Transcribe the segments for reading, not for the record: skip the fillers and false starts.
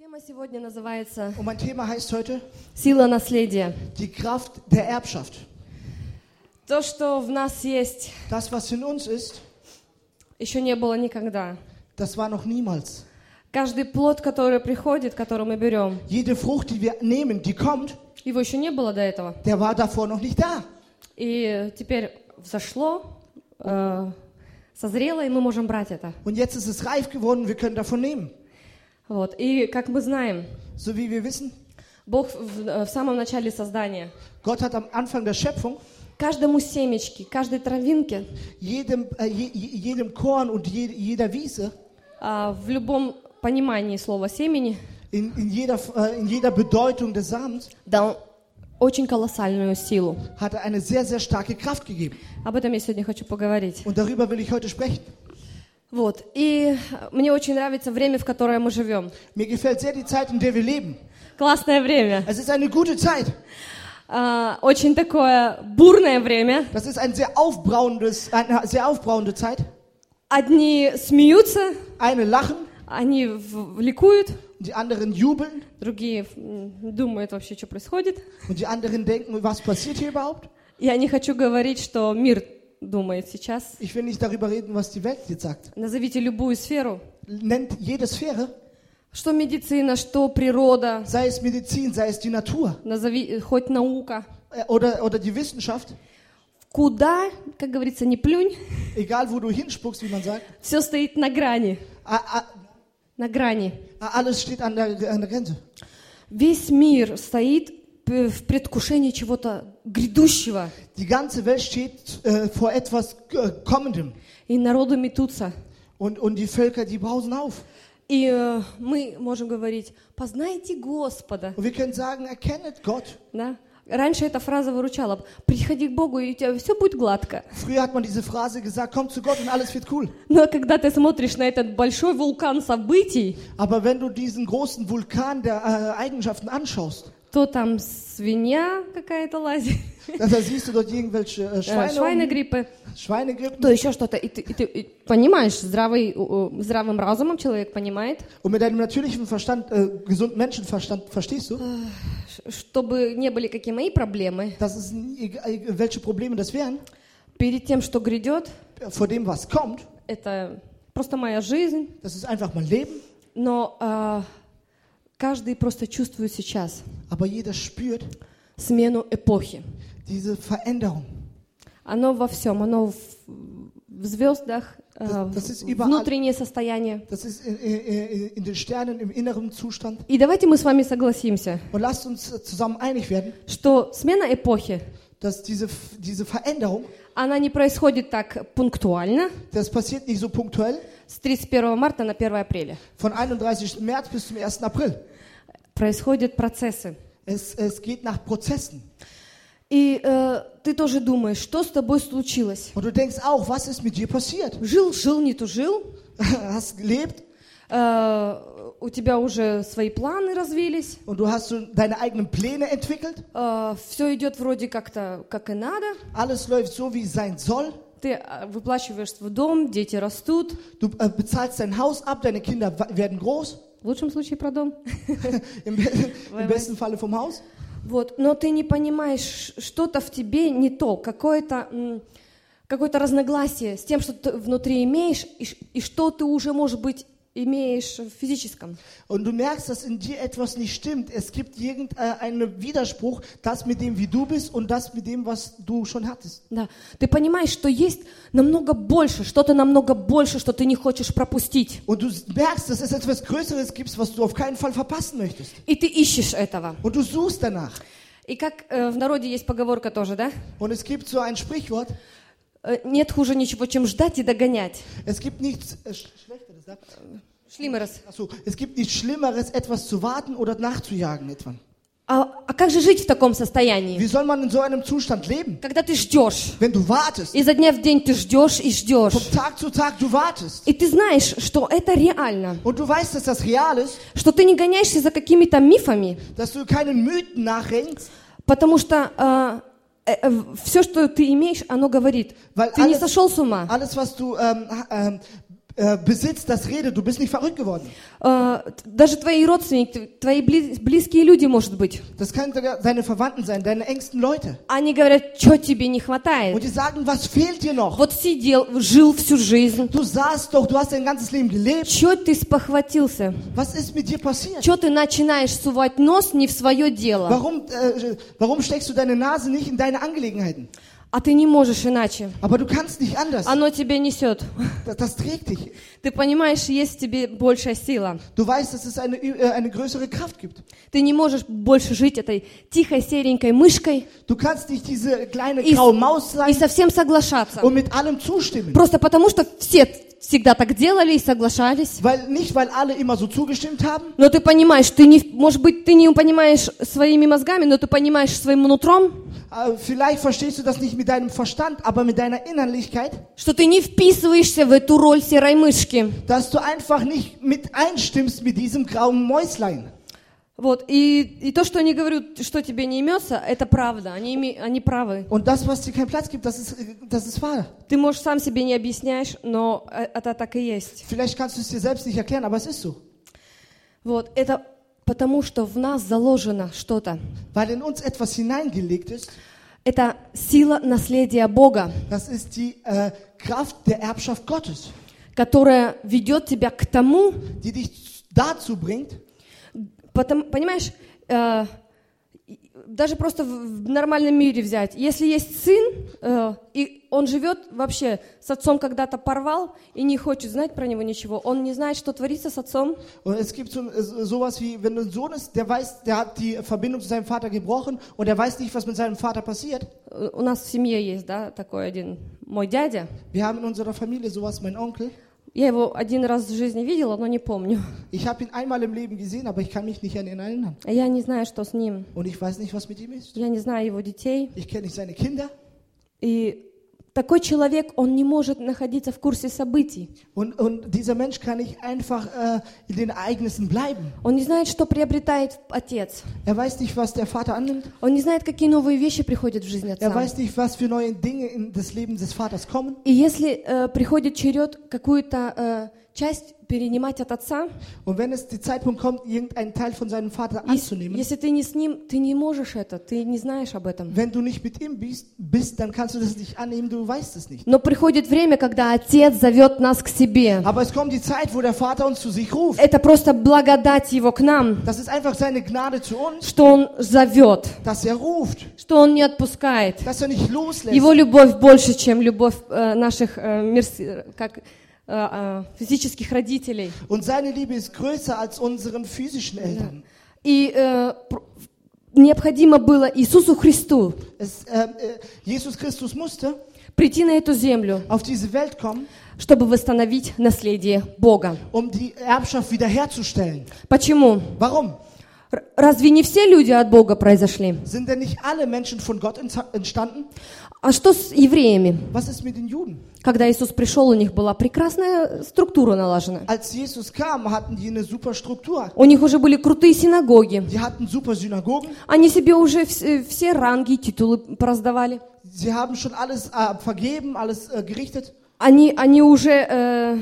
Тема сегодня называется Und mein Thema heißt heute «Сила наследия». die Kraft der Erbschaft. То, что в нас есть, Das, was in uns ist, еще не было никогда. das war noch niemals. Каждый плод, который приходит, который мы берем, Jede Frucht, die wir nehmen, die kommt, его еще не было до этого. der war davor noch nicht da. И теперь взошло, созрело, и мы можем брать это. Und jetzt ist es reif geworden, wir können davon nehmen. Вот. И как мы знаем, So wie wir wissen, Бог в самом начале создания Gott hat am Anfang der Schöpfung каждому семечке, каждой травинке, jedem Korn und jeder Wiese, в любом понимании слова семени, in jeder Bedeutung des Samens, дал очень колоссальную силу. hat er eine sehr, sehr starke Kraft gegeben. Об этом я сегодня хочу поговорить. Und darüber will ich heute sprechen. Вот. И мне очень нравится время, в которое мы живем. Mir gefällt sehr die Zeit, in der wir leben. Классное время. Es ist eine gute Zeit. Очень такое бурное время. Das ist eine sehr aufbrauende Zeit. Одни смеются, Eine lachen, они ликуют, die anderen jubeln другие думают вообще, что происходит. und die anderen denken, was passiert hier überhaupt? Я не хочу говорить, что мир думает сейчас. Ich will nicht darüber reden, was die Welt jetzt sagt. Назовите любую сферу. Nennt jede Sphäre, Что медицина, что природа, sei es Medizin, sei es die Natur назови хоть наука. oder die Wissenschaft, Куда, как говорится, не плюнь, egal wo du hinspuckst, wie man sagt, все стоит на грани. На грани. alles steht an der Grenze. Весь мир стоит в предвкушении чего-то грядущего. Die ganze Welt steht vor etwas Kommendem И народы метутся. und die Völker, die brausen auf. И мы можем говорить, познайте Господа. Und wir können sagen, erkennet Gott. Да? Раньше эта фраза выручала. Приходи к Богу, и у тебя все будет гладко. Früher hat man diese Phrase gesagt, komm zu Gott und alles wird cool. Но когда ты смотришь на этот большой вулкан событий, Aber wenn du diesen großen Vulkan der Eigenschaften anschaust, то там свинья какая-то лазит, da siehst du dort irgendwelche Schweinegrippe, Schweinegrippen. то еще что-то. И ты понимаешь, здравым разумом человек понимает, Und mit deinem natürlichen Verstand, gesunden Menschenverstand, verstehst du, чтобы не были какие мои проблемы, dass es welche Probleme das wären, перед тем, что грядет, vor dem, was kommt, это просто моя жизнь, das ist einfach mein Leben. но каждый просто чувствует сейчас Aber jeder spürt смену эпохи. diese Veränderung. Оно во всем, оно в звездах, Das ist überall. внутреннее состояние. Das ist in den Sternen, im inneren Zustand. И давайте мы с вами согласимся, Und lasst uns zusammen einig werden, что смена эпохи, dass diese Veränderung, она не происходит так пунктуально, das passiert nicht so punktuell, с 31 марта на 1 апреля. von 31. März bis zum 1. April. Происходят процессы. Es geht nach Prozessen. И ты тоже думаешь, что с тобой случилось? Und du denkst auch, was ist mit dir passiert? Жил, не тужил, Hast gelebt у тебя уже свои планы развились, und du hast so deine eigenen Pläne entwickelt. все идет вроде как-то, как и надо. Alles läuft so, wie es sein soll. Ты выплачиваешь в дом, дети rастут. Du bezahlst dein Haus ab, deine Kinder werden groß. В лучшем случае про дом. Im besten Falle vom Haus. Вот. Но ты не понимаешь, что-то в тебе не то, какое-то разногласие с тем, что ты внутри имеешь, и что ты уже, может быть, имеешь в физическом. Und du merkst, dass in dir etwas nicht stimmt. Es gibt irgendeinen Widerspruch, das mit dem, wie du bist und das mit dem, was du schon hattest. Да. Ты понимаешь, что есть намного больше, что-то намного больше, что ты не хочешь пропустить. Und du merkst, dass es etwas Größeres gibt, was du auf keinen Fall verpassen möchtest. И ты ищешь этого. Und du suchst danach. И как в народе есть поговорка тоже, да? Und es gibt so ein Sprichwort. Нет хуже ничего, чем ждать и догонять. Es gibt nichts Schlechteres, да? Шлимерос. Achso, es gibt nichts Schlimmeres, etwas zu warten oder nachzujagen etwa. А как же жить в таком состоянии? Wie soll man in so einem Zustand leben? Когда ты ждешь. Wenn du wartest. Изо дня в день ты ждешь и ждешь. Von Tag zu Tag du wartest. И ты знаешь, что это реально. Und du weißt, dass das real ist. Что ты не гоняешься за какими-то мифами. Dass du keinen Mythen nachrennst. Потому что все, что ты имеешь, оно говорит. Weil Ты не сошел с ума. Alles, was du Besitz, das redet. Du bist nicht verrückt geworden. Даже твои родственники, твои близкие люди, может быть. Das können sogar deine Verwandten sein, deine engsten Leute. Они говорят, что тебе не Und хватает? die sagen, was fehlt dir noch? Вот сидел, жил всю жизнь. Du saßt doch, du hast dein ganzes Leben gelebt. Чё ты спохватился? Was ist mit dir passiert? Чё ты начинаешь сувать нос не в свое дело? Warum steckst du deine Nase nicht in deine Angelegenheiten? А ты не можешь иначе. Aber du kannst nicht anders. Оно тебя несет. Das trägt dich. Ты понимаешь, есть в тебе большая сила. Du weißt, dass es eine größere Kraft gibt. Ты не можешь больше жить этой тихой, серенькой мышкой Du kannst nicht diese kleine graue Maus и sein совсем соглашаться. und mit allem zustimmen. Просто потому, что все всегда так делали и соглашались. Nicht, weil alle immer so zugestimmt haben. Но ты понимаешь, может быть, ты не понимаешь своими мозгами, но ты понимаешь своим нутром, Vielleicht verstehst du das nicht mit deinem Verstand, aber mit deiner Innerlichkeit, что ты не вписываешься в эту роль серой мышки. dass du einfach nicht mit einstimmst mit diesem grauen Mäuslein. Вот, и то, что они говорят, что тебе не имется, это правда, они правы. Und das, was dir keinen Platz gibt, das ist wahr. Ты, может, сам себе не объясняешь, но это так и есть. Vielleicht kannst du es dir selbst nicht erklären, aber es ist so. Вот, это потому, что в нас заложено что-то. Weil in uns etwas hineingelegt ist. Это сила наследия Бога. Das ist die Kraft der Erbschaft Gottes. Которая ведет тебя к тому, die dich dazu bringt. Понимаешь, даже просто в нормальном мире взять. Если есть сын, и он живет вообще, с отцом когда-то порвал и не хочет знать про него ничего, он не знает, что творится с отцом. Und es gibt sowas wie, wenn ein Sohn ist, der hat die Verbindung zu seinem Vater gebrochen und er weiß nicht, was mit seinem Vater passiert. У нас в семье есть, да, такой один мой дядя. Wir haben in unserer Familie sowas, mein Onkel. Я его один раз в жизни видела, но не помню. Ich habe ihn einmal im Leben gesehen, aber ich kann mich nicht an ihn erinnern. Я не знаю, что с ним. Und ich weiß nicht, was mit ihm ist. Я не знаю его детей. Ich kenne nicht seine Kinder. И такой человек, он не может находиться в курсе событий. Und dieser Mensch kann nicht einfach in den Ereignissen bleiben. Он не знает, что приобретает отец. Er weiß nicht, was der Vater annimmt. Он не знает, какие новые вещи приходят в жизнь отца. Er weiß nicht, was für neue Dinge in das Leben des Vaters kommen. И если приходит черед какую-то часть перенимать от отца, und wenn es der Zeitpunkt kommt, irgendeinen Teil von seinem Vater anzunehmen, если ты не с ним, ты не можешь это, ты не знаешь об этом. Wenn du nicht mit ihm bist, dann kannst du das nicht annehmen, du weißt es nicht. Но приходит время, когда отец зовет нас к себе. Aber es kommt die Zeit, wo der Vater uns zu sich ruft. Это просто благодать его к нам. Das ist einfach seine Gnade zu uns, что он зовет, dass ruft, что он не отпускает. Dass nicht loslässt. Его любовь больше, чем любовь наших физических родителей. Und seine Liebe ist größer als unseren physischen Eltern. И необходимо было Иисусу Христу Jesus Christus musste прийти на эту землю, auf diese Welt kommen, чтобы восстановить наследие Бога. Die Erbschaft wiederherzustellen. Почему? Warum? Разве не все люди от Бога произошли? Sind denn nicht alle Menschen von Gott entstanden? А что с евреями? Was ist mit den Juden? Когда Иисус пришел, у них была прекрасная структура налажена. Als Jesus kam, hatten die eine super Struktur. У них уже были крутые синагоги. Die hatten super Synagogen. Они себе уже все ранги, титулы пораздавали. Sie haben schon alles vergeben, alles gerichtet. Они уже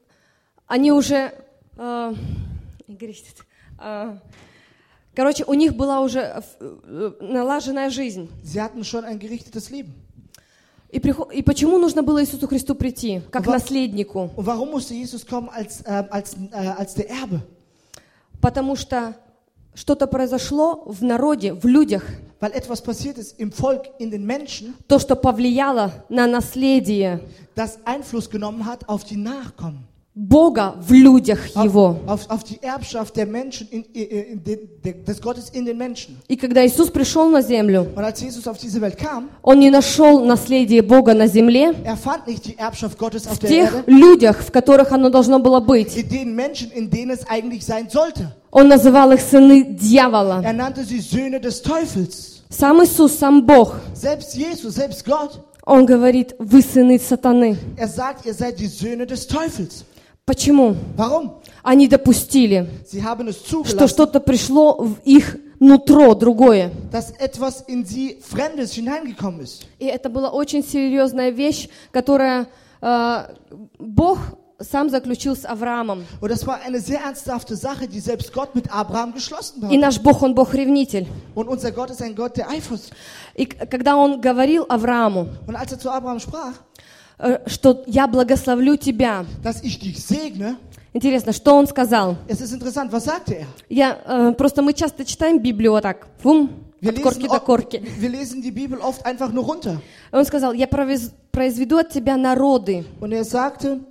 короче, у них была уже налаженная жизнь. Sie hatten schon ein gerichtetes Leben. И почему нужно было Иисусу Христу прийти, как наследнику? Und warum musste Jesus kommen als der Erbe? Потому что что-то произошло в народе, в людях. Weil etwas passiert ist im Volk, in den Menschen. То, что повлияло на наследие. Das Einfluss genommen hat auf die Nachkommen. Бога в людях Его. Auf die Erbschaft der Menschen, des Gottes in den Menschen. И когда Иисус пришел на землю, Und als Jesus auf diese Welt kam, Он не нашел наследие Бога на земле, fand nicht die Erbschaft Gottes auf в der тех Erde, людях, в которых оно должно было быть. in den Menschen, in denen es eigentlich sein sollte. Он называл их сыны дьявола. Nannte sie Söhne des Teufels. Сам Иисус, сам Бог. Selbst Jesus, selbst Gott. Он говорит, вы сыны сатаны. Sagt, ihr seid die Söhne des Teufels. Почему? Warum? Они допустили, Sie haben es zugelassen, что что-то пришло в их нутро другое. Dass etwas in sie Fremdes hineingekommen ist. И это была очень серьезная вещь, которая Бог сам заключил с Авраамом. Und das war eine sehr ernsthafte Sache, die selbst Gott mit Abraham geschlossen И hat. наш Бог, Он Бог-ревнитель. Und unser Gott ist ein Gott der Eifersucht. И когда Он говорил Аврааму, Und als zu Abraham sprach, что «я благословлю тебя», dass ich dich segne, интересно, что Он сказал? es ist interessant, was sagte Просто мы часто читаем Библию вот так, от корки до корки. Wir lesen die Bibel oft einfach nur runter. Он сказал, я произведу от тебя народы. Und er sagte,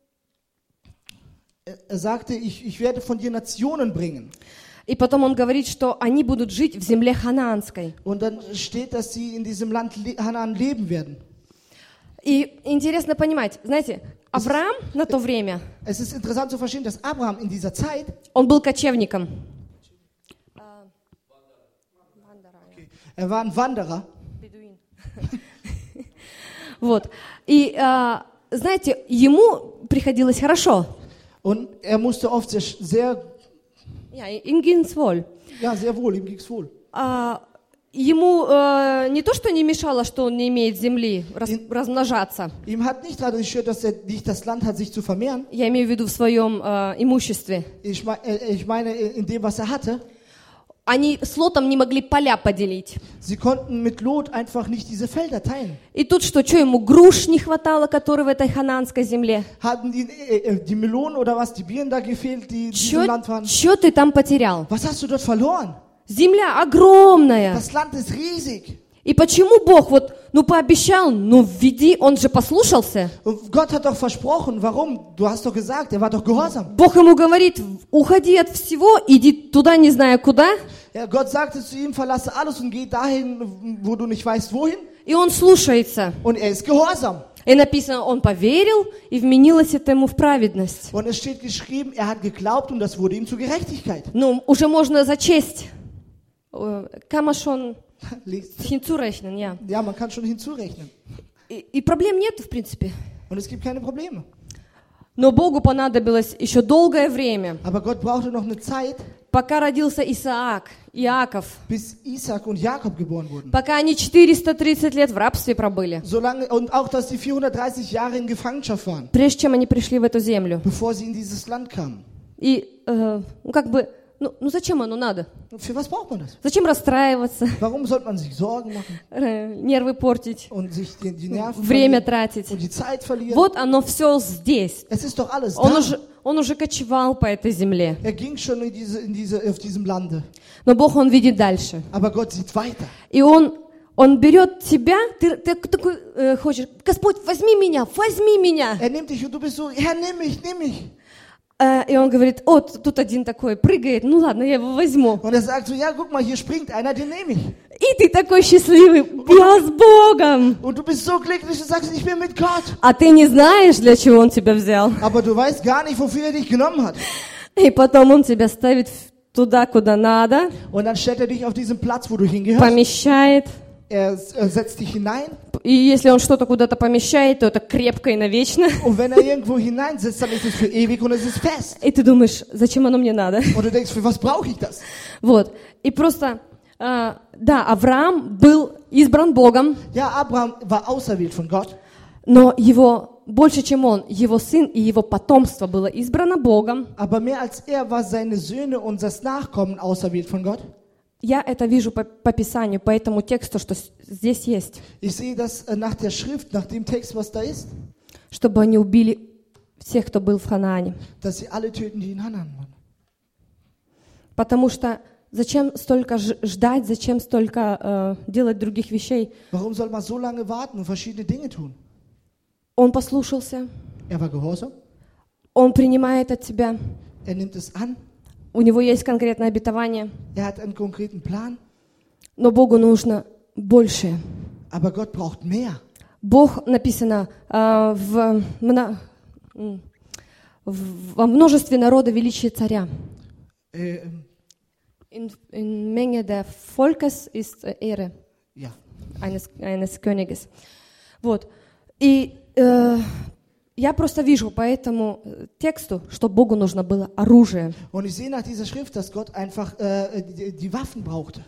ich werde von dir Nationen bringen. И потом он говорит, что они будут жить в земле ханаанской. Und dann steht, dass sie in diesem Land Hanaan leben werden. И интересно понимать, знаете, Авраам на то время, Es ist interessant zu verstehen, dass Abraham in dieser Zeit, он был кочевником. er war ein Wanderer. Вот. И, знаете, ему приходилось хорошо. Und er musste oft sehr Ihm ging's wohl. sehr wohl, ihm ging's wohl. Ему не то, что не мешало, что он не имеет земли размножаться. Ihm hat nicht daran gestört, dass er nicht das Land hat, sich zu vermehren. Я имею в виду в своем имуществе. Ich meine, in dem, was er hatte. Они с Лотом не могли поля поделить. Sie konnten mit Lot einfach nicht diese Felder teilen. И тут что ему груш не хватало, которые в этой ханаанской земле? Haben die Melonen oder was, die Birnen da gefehlt, die in diesem Land waren? Чё ты там потерял? Was hast du dort verloren? Земля огромная. Das Land ist riesig. И почему Бог пообещал, введи, он же послушался. Und Gott hat doch versprochen, warum? Du hast doch gesagt, er war doch gehorsam. Бог ему говорит, уходи от всего, иди туда, не знаю куда. Ja, Gott sagte zu ihm, verlasse alles und geh dahin, wo du nicht weißt, wohin. И он слушается. Und er ist gehorsam. И написано, он поверил, и вменилось это ему в праведность. Und es steht geschrieben, er hat geglaubt und das wurde ihm zur Gerechtigkeit. Уже можно зачесть. Камашон hinzurechnen, ja. Ja, man kann schon hinzurechnen. И проблем нет, в принципе. Und es gibt keine Probleme. Но Богу понадобилось еще долгое время, Aber Gott brauchte noch eine Zeit, пока родился Иаков, bis Isaac und Jakob geboren wurden. пока они 430 лет в рабстве пробыли, Solange, und auch, dass die 430 Jahre in Gefangenschaft waren, прежде чем они пришли в эту землю. bevor sie in dieses Land kamen. И, зачем оно надо? Für was braucht man das? Зачем расстраиваться, Warum sollte man sich Sorgen machen нервы портить, und sich die Nerven время verlieren тратить? und die Zeit verlieren? Вот оно все здесь. Es ist doch alles da. Он уже кочевал по этой земле. Er ging schon auf diesem Lande. Но Бог, Он видит дальше. Aber Gott sieht weiter. И Он берет тебя, ты такой хочешь, Господь, возьми меня. Er nimmt dich und du bist so, Herr, nimm mich. И Он говорит, тут один такой прыгает, ладно, я его возьму. Und er sagt so, ja, guck mal, hier springt einer, den nehme ich. И ты такой счастливый, я с Богом. Und du bist so glücklich und sagst, ich bin mit Gott. А ты не знаешь, для чего Он тебя взял. Aber du weißt gar nicht, wofür er dich genommen hat. И потом Он тебя ставит туда, куда надо, Und dann stellt er dich auf diesen Platz, wo du hingehörst. помещает. Er setzt dich hinein. И если Он что-то куда-то помещает, то это крепко и навечно. Und wenn er irgendwo hineinsetzt, dann ist es für ewig und es ist fest. И ты думаешь, зачем оно мне надо? Und du denkst, für was brauche ich das? Вот. И просто, Авраам был избран Богом, Ja, Abraham war auserwählt von Gott. но его, больше чем он, его сын и его потомство было избрано Богом. Aber mehr als er war seine Söhne und das Nachkommen auserwählt von Gott. Я это вижу по Писанию, по этому тексту, что здесь есть. Ich sehe das nach der Schrift, nach dem Text, was da ist, Чтобы они убили всех, кто был в Ханаане. dass sie alle töten, die in Hanan waren. Потому что зачем столько ждать, зачем столько делать других вещей? Warum soll man so lange warten und verschiedene Dinge tun? Он послушался, Er war gehorsam, он принимает от тебя, er nimmt es an, у него есть конкретное обетование, er hat einen konkreten Plan, но Богу нужно большее. aber Gott braucht mehr. Бог, написано, во множестве народа величие царя. In Menge der Volkes ist Ehre Ja. eines Königes. Вот. И я просто вижу по этому тексту, что Богу нужно было оружие. Und ich sehe nach dieser Schrift, dass Gott einfach die Waffen brauchte.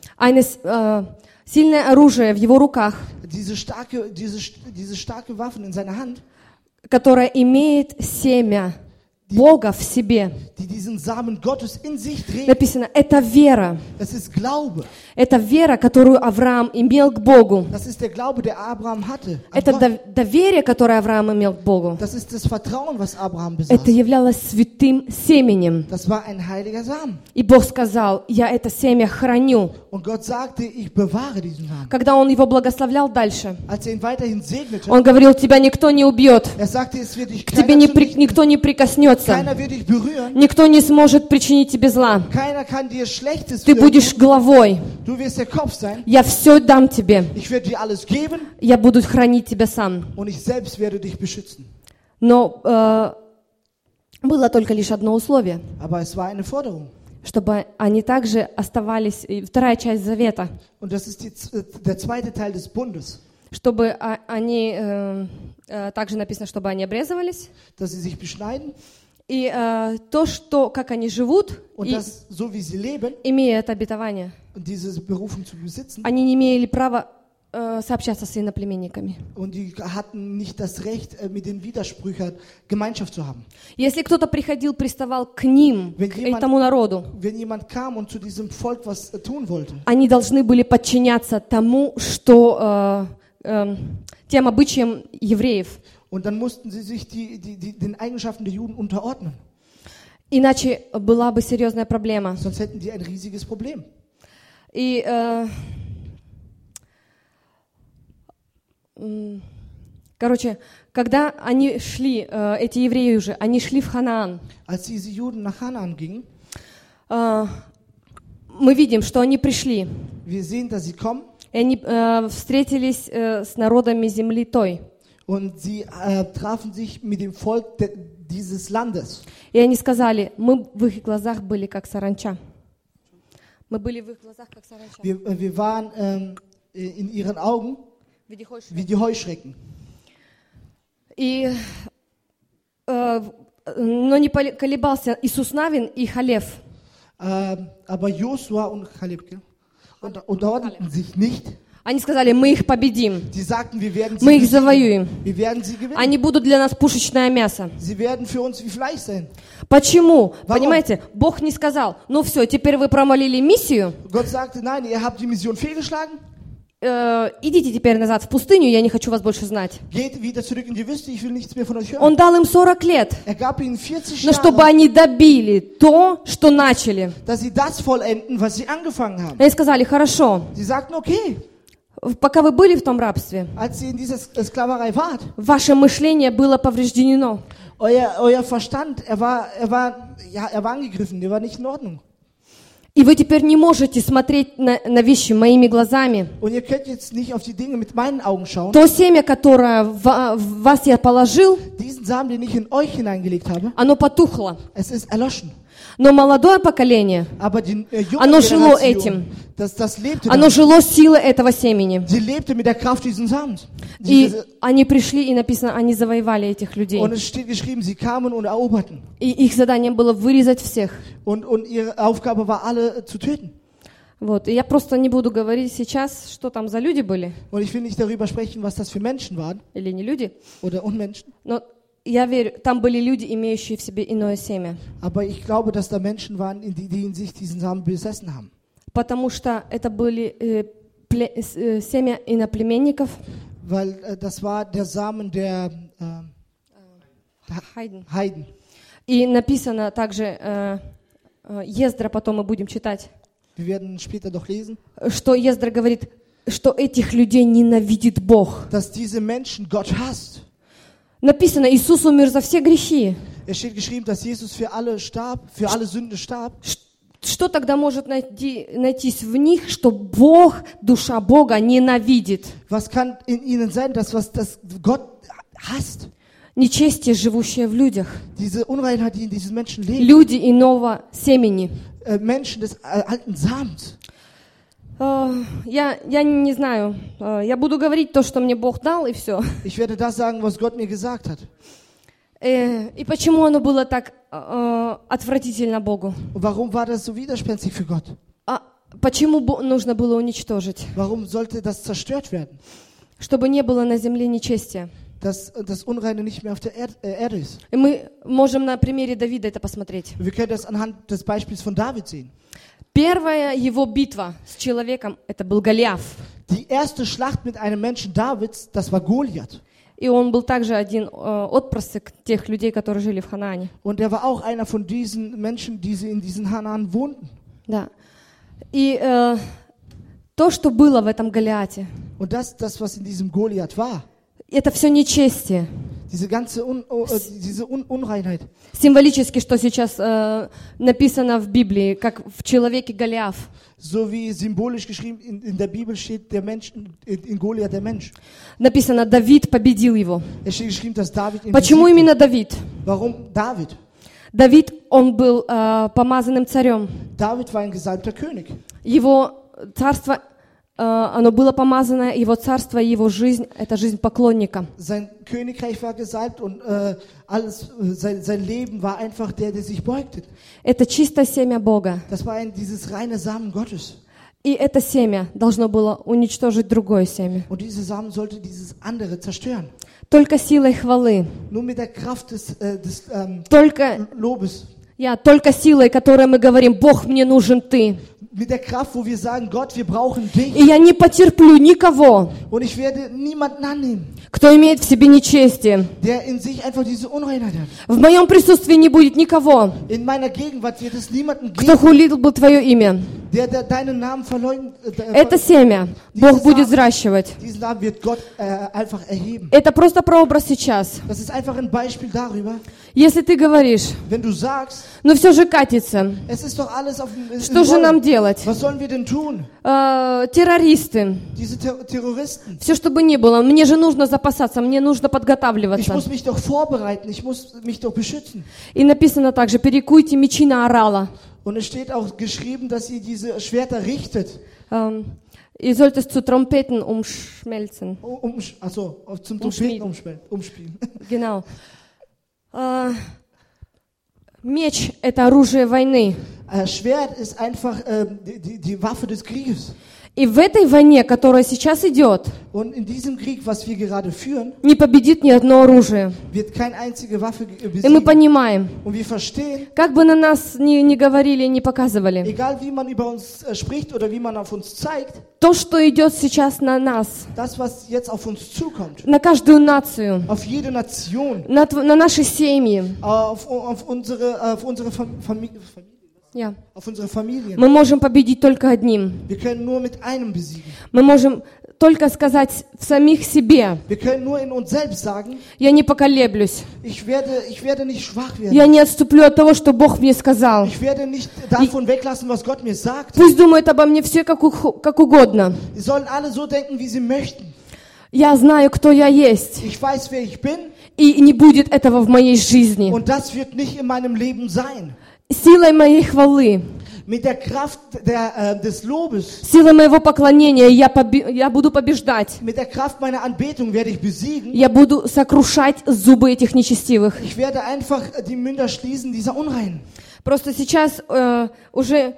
Сильное оружие в его руках. Diese starke Waffen in seiner Hand. которая имеет семя Бога в себе. die diesen Samen Gottes in sich trägt. Написано, это вера. Das ist Glaube. Это вера, которую Авраам имел к Богу. Das ist der Glaube, der Abraham hatte. an Это Gott. доверие, которое Авраам имел к Богу. Das ist das Vertrauen, was Abraham Это besaß. являлось святым семенем. Das war ein heiliger Samen. И Бог сказал, я это семя храню. Und Gott sagte, ich bewahre diesen Samen. Когда Он его благословлял дальше, Als er ihn weiterhin segnete, Он говорил, тебя никто не убьет, er sagte, es wird dich к тебе keiner zunichten. никто не прикоснется, Keiner wird dich berühren. никто не сможет причинить тебе зла. Keiner kann dir Schlechtes Ты будешь wirken. главой. Du wirst der Kopf sein. Я все дам тебе. Ich werde dir alles geben Я буду хранить тебя сам. und ich selbst werde dich beschützen. Но было только лишь одно условие, Aber es war eine Forderung. чтобы они также оставались, и вторая часть завета, Und das ist der zweite Teil des Bundes. чтобы они, также написано, чтобы они обрезывались. Dass sie sich beschneiden И то, что, как они живут, und и, das, so wie sie leben имея это обетование, und diese Berufung zu besitzen. они не имели права сообщаться с иноплеменниками. Und die hatten nicht das Recht, mit den Widersprüchern Gemeinschaft zu haben. Если кто-то приходил, приставал к ним, к этому народу, Wenn jemand kam und zu diesem Volk was tun wollte, они должны были подчиняться тому, что тем обычаям евреев. und dann mussten sie sich den Eigenschaften der Juden unterordnen. Иначе была бы серьезная проблема. Sonst hätten die ein riesiges Problem. И короче, когда они шли, эти евреи уже, они шли в Ханаан, Als diese Juden nach Kanaan gingen, мы видим, что они пришли, wir sehen, dass sie kommen и они встретились с народами земли той. und sie trafen sich mit dem Volk dieses Landes. И они сказали, мы в их глазах были как саранча. Мы были в их глазах как саранча. Wir waren in ihren Augen wie die Heuschrecken. И, но не колебался Иисус Навин и Халев. Aber Josua und Kaleb unterordneten sich nicht. Они сказали, мы их победим, Sie sagten, wir werden мы их sie завоюем. gewinnen. Wir werden sie gewinnen. Они будут для нас пушечное мясо. Sie werden für uns wie Fleisch sein. Почему? Warum? Понимаете, Бог не сказал, ну все, теперь вы промолили миссию, Gott sagte, nein, ihr habt die Mission fehlgeschlagen. идите теперь назад в пустыню, я не хочу вас больше знать. Geht wieder zurück in die Wüste, ich will nichts mehr von euch hören. Он дал им 40 лет, Er gab ihnen 40 но чтобы Jahre, они добили то, что начали. dass sie das vollenden, was sie angefangen haben. Они сказали, хорошо, Sie sagten, okay, пока вы были в том рабстве, als ihr in dieser Sklaverei wart, ваше мышление было повреждено. euer Verstand, er war angegriffen, der war nicht in Ordnung. И вы теперь не можете смотреть на вещи моими глазами. Und ihr könnt jetzt nicht auf die Dinge mit meinen Augen schauen. То семя, которое в вас я положил, Diesen Samen, den ich in euch hineingelegt habe, оно потухло. es ist erloschen. Но молодое поколение, Aber die junge Оно жило Generation, этим. das lebte оно damit. жило силой этого семени. Sie lebte mit der Kraft dieses Samens. И они пришли, и написано, они завоевали этих людей. Und es steht geschrieben, sie kamen und eroberten. И их заданием было вырезать всех. Und ihre Aufgabe war, alle zu töten. Вот. И я просто не буду говорить сейчас, что там за люди были, Und ich will nicht darüber sprechen, was das für Menschen waren или не люди. oder Unmenschen. Но я верю, там были люди, имеющие в себе иное семя. Aber ich glaube, dass da Menschen waren, die in sich diesen Samen besessen haben. Потому что это были семя иноплеменников, Weil das war der Samen der Heiden. И написано также, Ездра, потом мы будем читать, Wir werden später doch lesen, что Ездра говорит, что этих людей ненавидит Бог. dass diese Menschen Gott hasst. Написано, Иисус умер за все грехи. Es steht geschrieben, dass Jesus für alle starb, für alle Sünde starb. Что тогда может найтись в них, что Бог, душа Бога ненавидит? Was kann in ihnen sein, das Gott hasst? Нечестие, живущее в людях. Diese Unreinheit, die in diesen Menschen lebt. Люди иного семени. Menschen des alten Samens. Я не знаю. Я буду говорить то, что мне Бог дал, и все. Ich werde das sagen, was Gott mir gesagt hat. И почему оно было так отвратительно Богу? Und warum war das so widerspenstig für Gott? Почему нужно было уничтожить? Warum sollte das zerstört werden? Чтобы не было на земле нечестия. dass das Unreine nicht mehr auf der Erde ist. И мы можем на примере Давида это посмотреть. Wir können das anhand des Beispiels von David sehen. Первая его битва с человеком, это был Голиаф. Die erste Schlacht mit einem Menschen Davids, das war Goliath. И он был также один отпрыск тех людей, которые жили в Ханаане. Und er war auch einer von diesen Menschen, die in diesen Hanaan wohnten. Да. И то, что было в этом Голиафе, Und das, was in diesem Goliath war, это все нечестие. diese ganze Unreinheit. Символически, что сейчас написано в Библии, как в человеке Голиаф. So wie symbolisch geschrieben in der Bibel steht der Mensch, in Goliath der Mensch. Написано, Давид победил его. Es steht geschrieben, dass David ihn Почему besiegte. именно Давид? Warum David? Давид, он был помазанным царем. David war ein gesalbter König. Его царство, оно было помазано, его царство, его жизнь, это жизнь поклонника. Sein Königreich war gesalbt und sein Leben war einfach der sich beugte. Это чистое семя Бога. Das war dieses reine Samen Gottes. И это семя должно было уничтожить другое семя. Und diese Samen sollte dieses andere zerstören. Только силой хвалы. Nur mit der Kraft des Только, Lobes. только силой, которой мы говорим, Бог, мне нужен Ты. Mit der Kraft, wo wir sagen, Gott, wir brauchen dich. И я не потерплю никого, Und ich werde niemanden annehmen, кто имеет в себе нечестие. der in sich einfach diese Unreinheit hat. В моем присутствии не будет никого, In meiner Gegenwart wird es niemanden кто geben, хулил бы Твое имя. der deinen Namen verleugnet. Это семя Бог будет взращивать. Diesen Namen wird Gott einfach erheben. Это просто прообраз сейчас. Das ist einfach ein Beispiel darüber, Если ты говоришь, wenn du sagst, ну все же катится, es ist doch alles auf dem что же нам делать? Was sollen wir denn tun? Террористы, Diese Terroristen. все что бы ни было, мне же нужно запасаться, мне нужно Ich подготавливаться. muss mich doch vorbereiten, ich muss mich doch beschützen. И написано также, перекуйте мечи на орала. Und es steht auch geschrieben, dass ihr diese Schwerter richtet. Ihr sollt es zu Trompeten umschmelzen. Zum Trompeten umspielen. Genau. Меч – это оружие войны. Schwert ist einfach die Waffe des Krieges. И в этой войне, которая сейчас идет, Und in diesem Krieg, was wir gerade führen, не победит ни одно оружие. wird keine einzige Waffe И мы besiegen. понимаем, Und wir verstehen, как бы на нас ни говорили, не показывали, egal wie man über uns spricht oder wie man auf uns zeigt, то, что идет сейчас на нас, das, was jetzt auf uns zukommt, на каждую нацию, auf jede Nation, на наши семьи, auf unsere Familien, auf unsere Familien. мы можем победить только одним. Wir können nur mit einem besiegen. Мы можем только сказать в самих себе, Wir können nur in uns selbst sagen, я не поколеблюсь, ich werde nicht schwach werden. я не отступлю от того, что Бог мне сказал. Ich werde nicht davon weglassen, was Gott mir sagt. Пусть думают обо мне все как угодно. Sie sollen alle so denken, wie sie möchten. Я знаю, кто я есть, Ich weiß, wer ich bin, и не будет этого в моей жизни. und das wird nicht in meinem Leben sein. Силой моей хвалы, Mit der Kraft des Lobes, силой моего поклонения я буду побеждать. mit der Kraft meiner Anbetung werde ich besiegen. Я буду сокрушать зубы этих нечестивых. Ich werde einfach die Münder schließen dieser Unreinen. Просто сейчас уже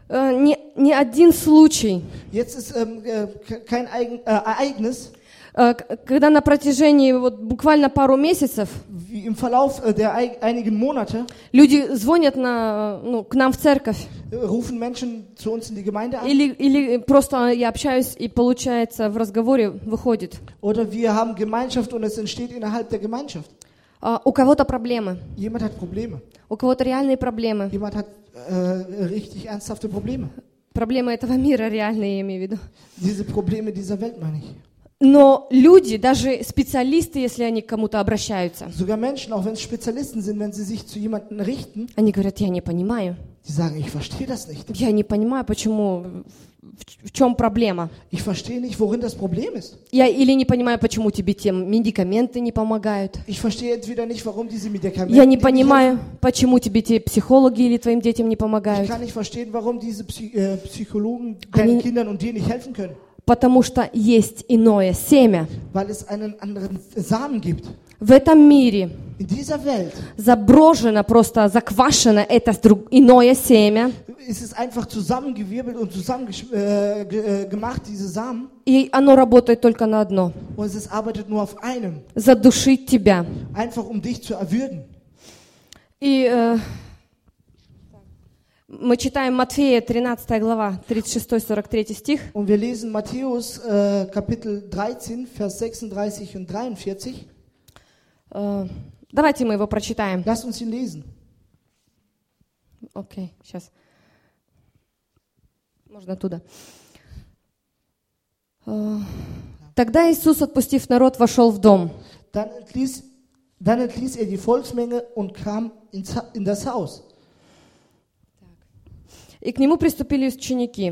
не один случай, Jetzt ist kein Ereignis, когда на протяжении буквально пару месяцев wie im Verlauf der einigen Monate люди звонят к нам в церковь. rufen Menschen zu uns in die Gemeinde an. Или просто я общаюсь, и получается в разговоре выходит. Oder wir haben Gemeinschaft und es entsteht innerhalb der Gemeinschaft. У кого-то проблемы, Jemand hat Probleme. у кого-то реальные проблемы. Jemand hat richtig ernsthafte Probleme. Проблемы этого мира реальные, я имею в виду. Diese Probleme dieser Welt meine ich. Но люди, даже специалисты, если они к кому-то обращаются, Sogar Menschen, auch wenn es Spezialisten sind, wenn sie sich zu jemandem richten, они говорят, я не понимаю. die sagen, ich verstehe das nicht. Я не понимаю, почему, в чем проблема. Ich verstehe nicht, worin das Problem ist. Или не понимаю, почему тебе те медикаменты не помогают. Ich verstehe entweder nicht, warum diese Medikamente Я не nicht понимаю, почему тебе те психологи или твоим детям не helfen. Ich помогают. kann nicht verstehen, warum diese Psychologen deinen Kindern und dir nicht helfen können. Потому что есть иное семя. Weil es einen anderen Samen gibt. В этом мире In dieser Welt заброшено, просто заквашено это иное семя, ist es einfach zusammengewirbelt und gemacht, diese Samen. и оно работает только на одно. Und es arbeitet nur auf einem. Задушить тебя. Einfach um dich zu erwürgen. И мы читаем Матфея, 13 глава, 36-43 стих. Und wir lesen Matthäus Kapitel 13, Vers 36 und 43. Давайте мы его прочитаем. Lasst uns ihn lesen. Окей, сейчас. Можно оттуда. Тогда Иисус, отпустив народ, вошел в дом. Dann entließ die Volksmenge und kam in das Haus. И к нему приступили ученики.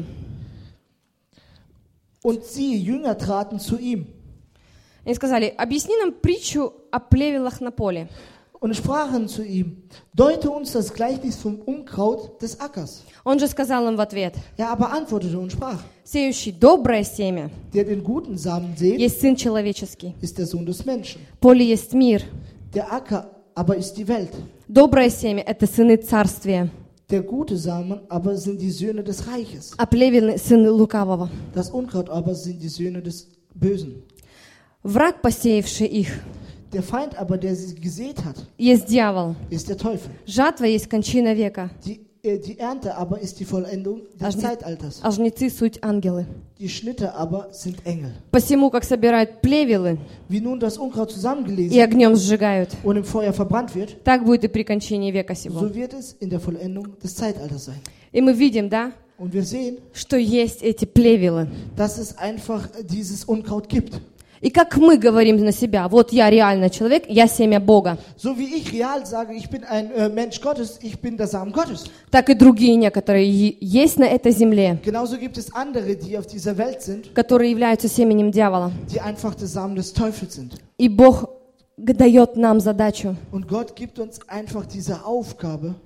Und sie, Jünger, traten zu ihm. Они сказали: объясни нам притчу о плевелах на поле. Und sprachen zu ihm: Deute uns das Gleichnis vom Unkraut des Ackers. Он же сказал им в ответ: Er aber antwortete und sprach: сеющий доброе семя Der den guten Samen sät, есть Сын Человеческий. ist der Sohn des Menschen. Поле есть мир. Der Acker aber ist die Welt. Доброе семя — это сыны царствия, Der gute Samen aber sind die Söhne des Reiches. а плевелы — сыны лукавого. Das Unkraut aber sind die Söhne des Bösen. Враг, посеявший их, Der Feind aber, der sie gesät hat, есть дьявол. ist der Teufel. Жатва есть кончина века, Die Ernte aber ist die Vollendung des Zeitalters. а жнецы — суть ангелы. Die Schnitte aber sind Engel. Посему, как собирают плевелы Wie nun das Unkraut и zusammengelesen огнем сжигают, und im Feuer verbrannt wird, так будет и при кончине века сего. so wird es in der Vollendung des Zeitalters sein. И мы видим, да, Und wir sehen, что есть эти плевелы. dass es einfach dieses Unkraut gibt. И как мы говорим на себя: вот я реально человек, я семя Бога, So wie ich real sage, ich bin ein Mensch Gottes, ich bin der Samen Gottes. так и другие некоторые есть на этой земле, Genauso gibt es andere, die auf dieser Welt sind, которые являются семенем дьявола. die einfach der Samen des Teufels sind. И Бог дает нам задачу Und Gott gibt uns einfach diese Aufgabe,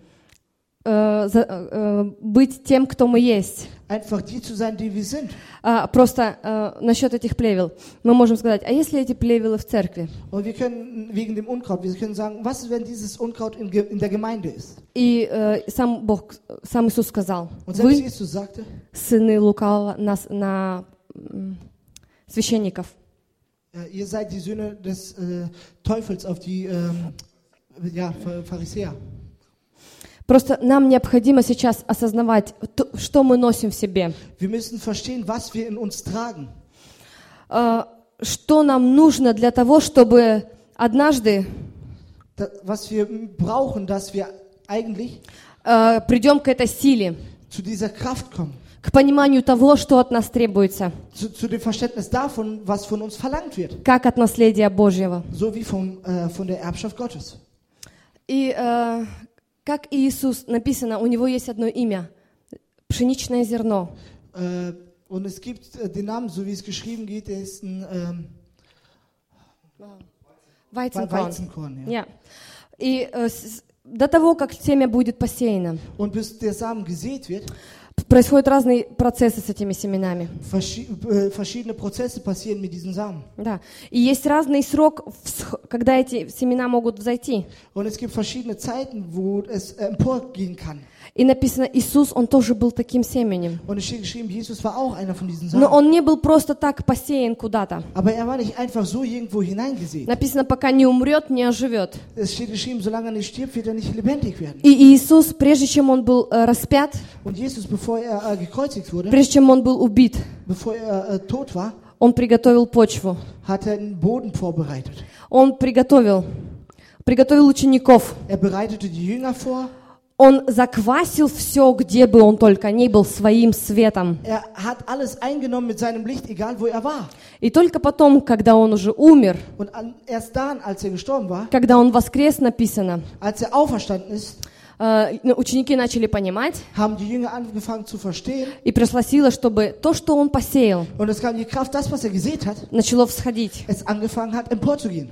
быть тем, кто мы есть. einfach die zu sein, die wir sind. Просто насчет этих плевел. Мы можем сказать: а если эти плевелы в церкви? Und wir können wegen dem Unkraut, wir können sagen, was ist, wenn dieses Unkraut in der Gemeinde ist? И сам Бог, сам Иисус сказал: Und selbst вы Jesus sagte, сыны лукавого на священников. ihr seid die Söhne des Teufels auf die Pharisäer. Просто нам необходимо сейчас осознавать, что мы носим в себе. Wir müssen verstehen, was wir in uns tragen. Что нам нужно для того, чтобы однажды Was wir brauchen, dass wir eigentlich придем к этой силе, zu dieser Kraft kommen. к пониманию того, что от нас требуется, Zu dem Verständnis davon, was von uns verlangt wird. как от наследия Божьего. So wie von der Erbschaft Gottes. И как Иисус, написано, у Него есть одно имя – пшеничное зерно. Und es gibt den Namen, so wie es geschrieben geht, der ist ein Weizenkorn. Ja. Yeah. И до того, как семя будет посеяно, Und bis der Samen gesät wird, происходят разные процессы с этими семенами. verschiedene Prozesse passieren mit diesen Samen. Да. И есть разный срок, когда эти семена могут взойти. Und es gibt verschiedene Zeiten, wo es emporgehen kann. И написано, Иисус, Он тоже был таким семенем. Und es steht geschrieben, Jesus war auch einer von diesen Но Samen. Он не был просто так посеян куда-то. Aber er war nicht einfach so irgendwo hineingesät. Написано, пока не умрет, не оживет. Es steht geschrieben, solange er nicht stirbt, wird er nicht lebendig werden. И Иисус, прежде чем Он был распят, Und Jesus, bevor er gekreuzigt wurde, прежде чем Он был убит, bevor er tot war, Он приготовил почву. hat er einen Boden vorbereitet. Он приготовил учеников. Er bereitete die Jünger vor. Он заквасил все, где бы он только ни был, своим светом. Er hat alles eingenommen mit seinem Licht, egal wo er war. И только потом, когда он уже умер, Und erst dann, als er gestorben war, когда он воскрес, написано, als er auferstanden ist, ученики начали понимать, haben die Jünger angefangen zu verstehen. и пришла сила, чтобы то, что он посеял, Und es kam die Kraft, das, was er gesät hat, начало всходить. es angefangen hat, emporzugehen.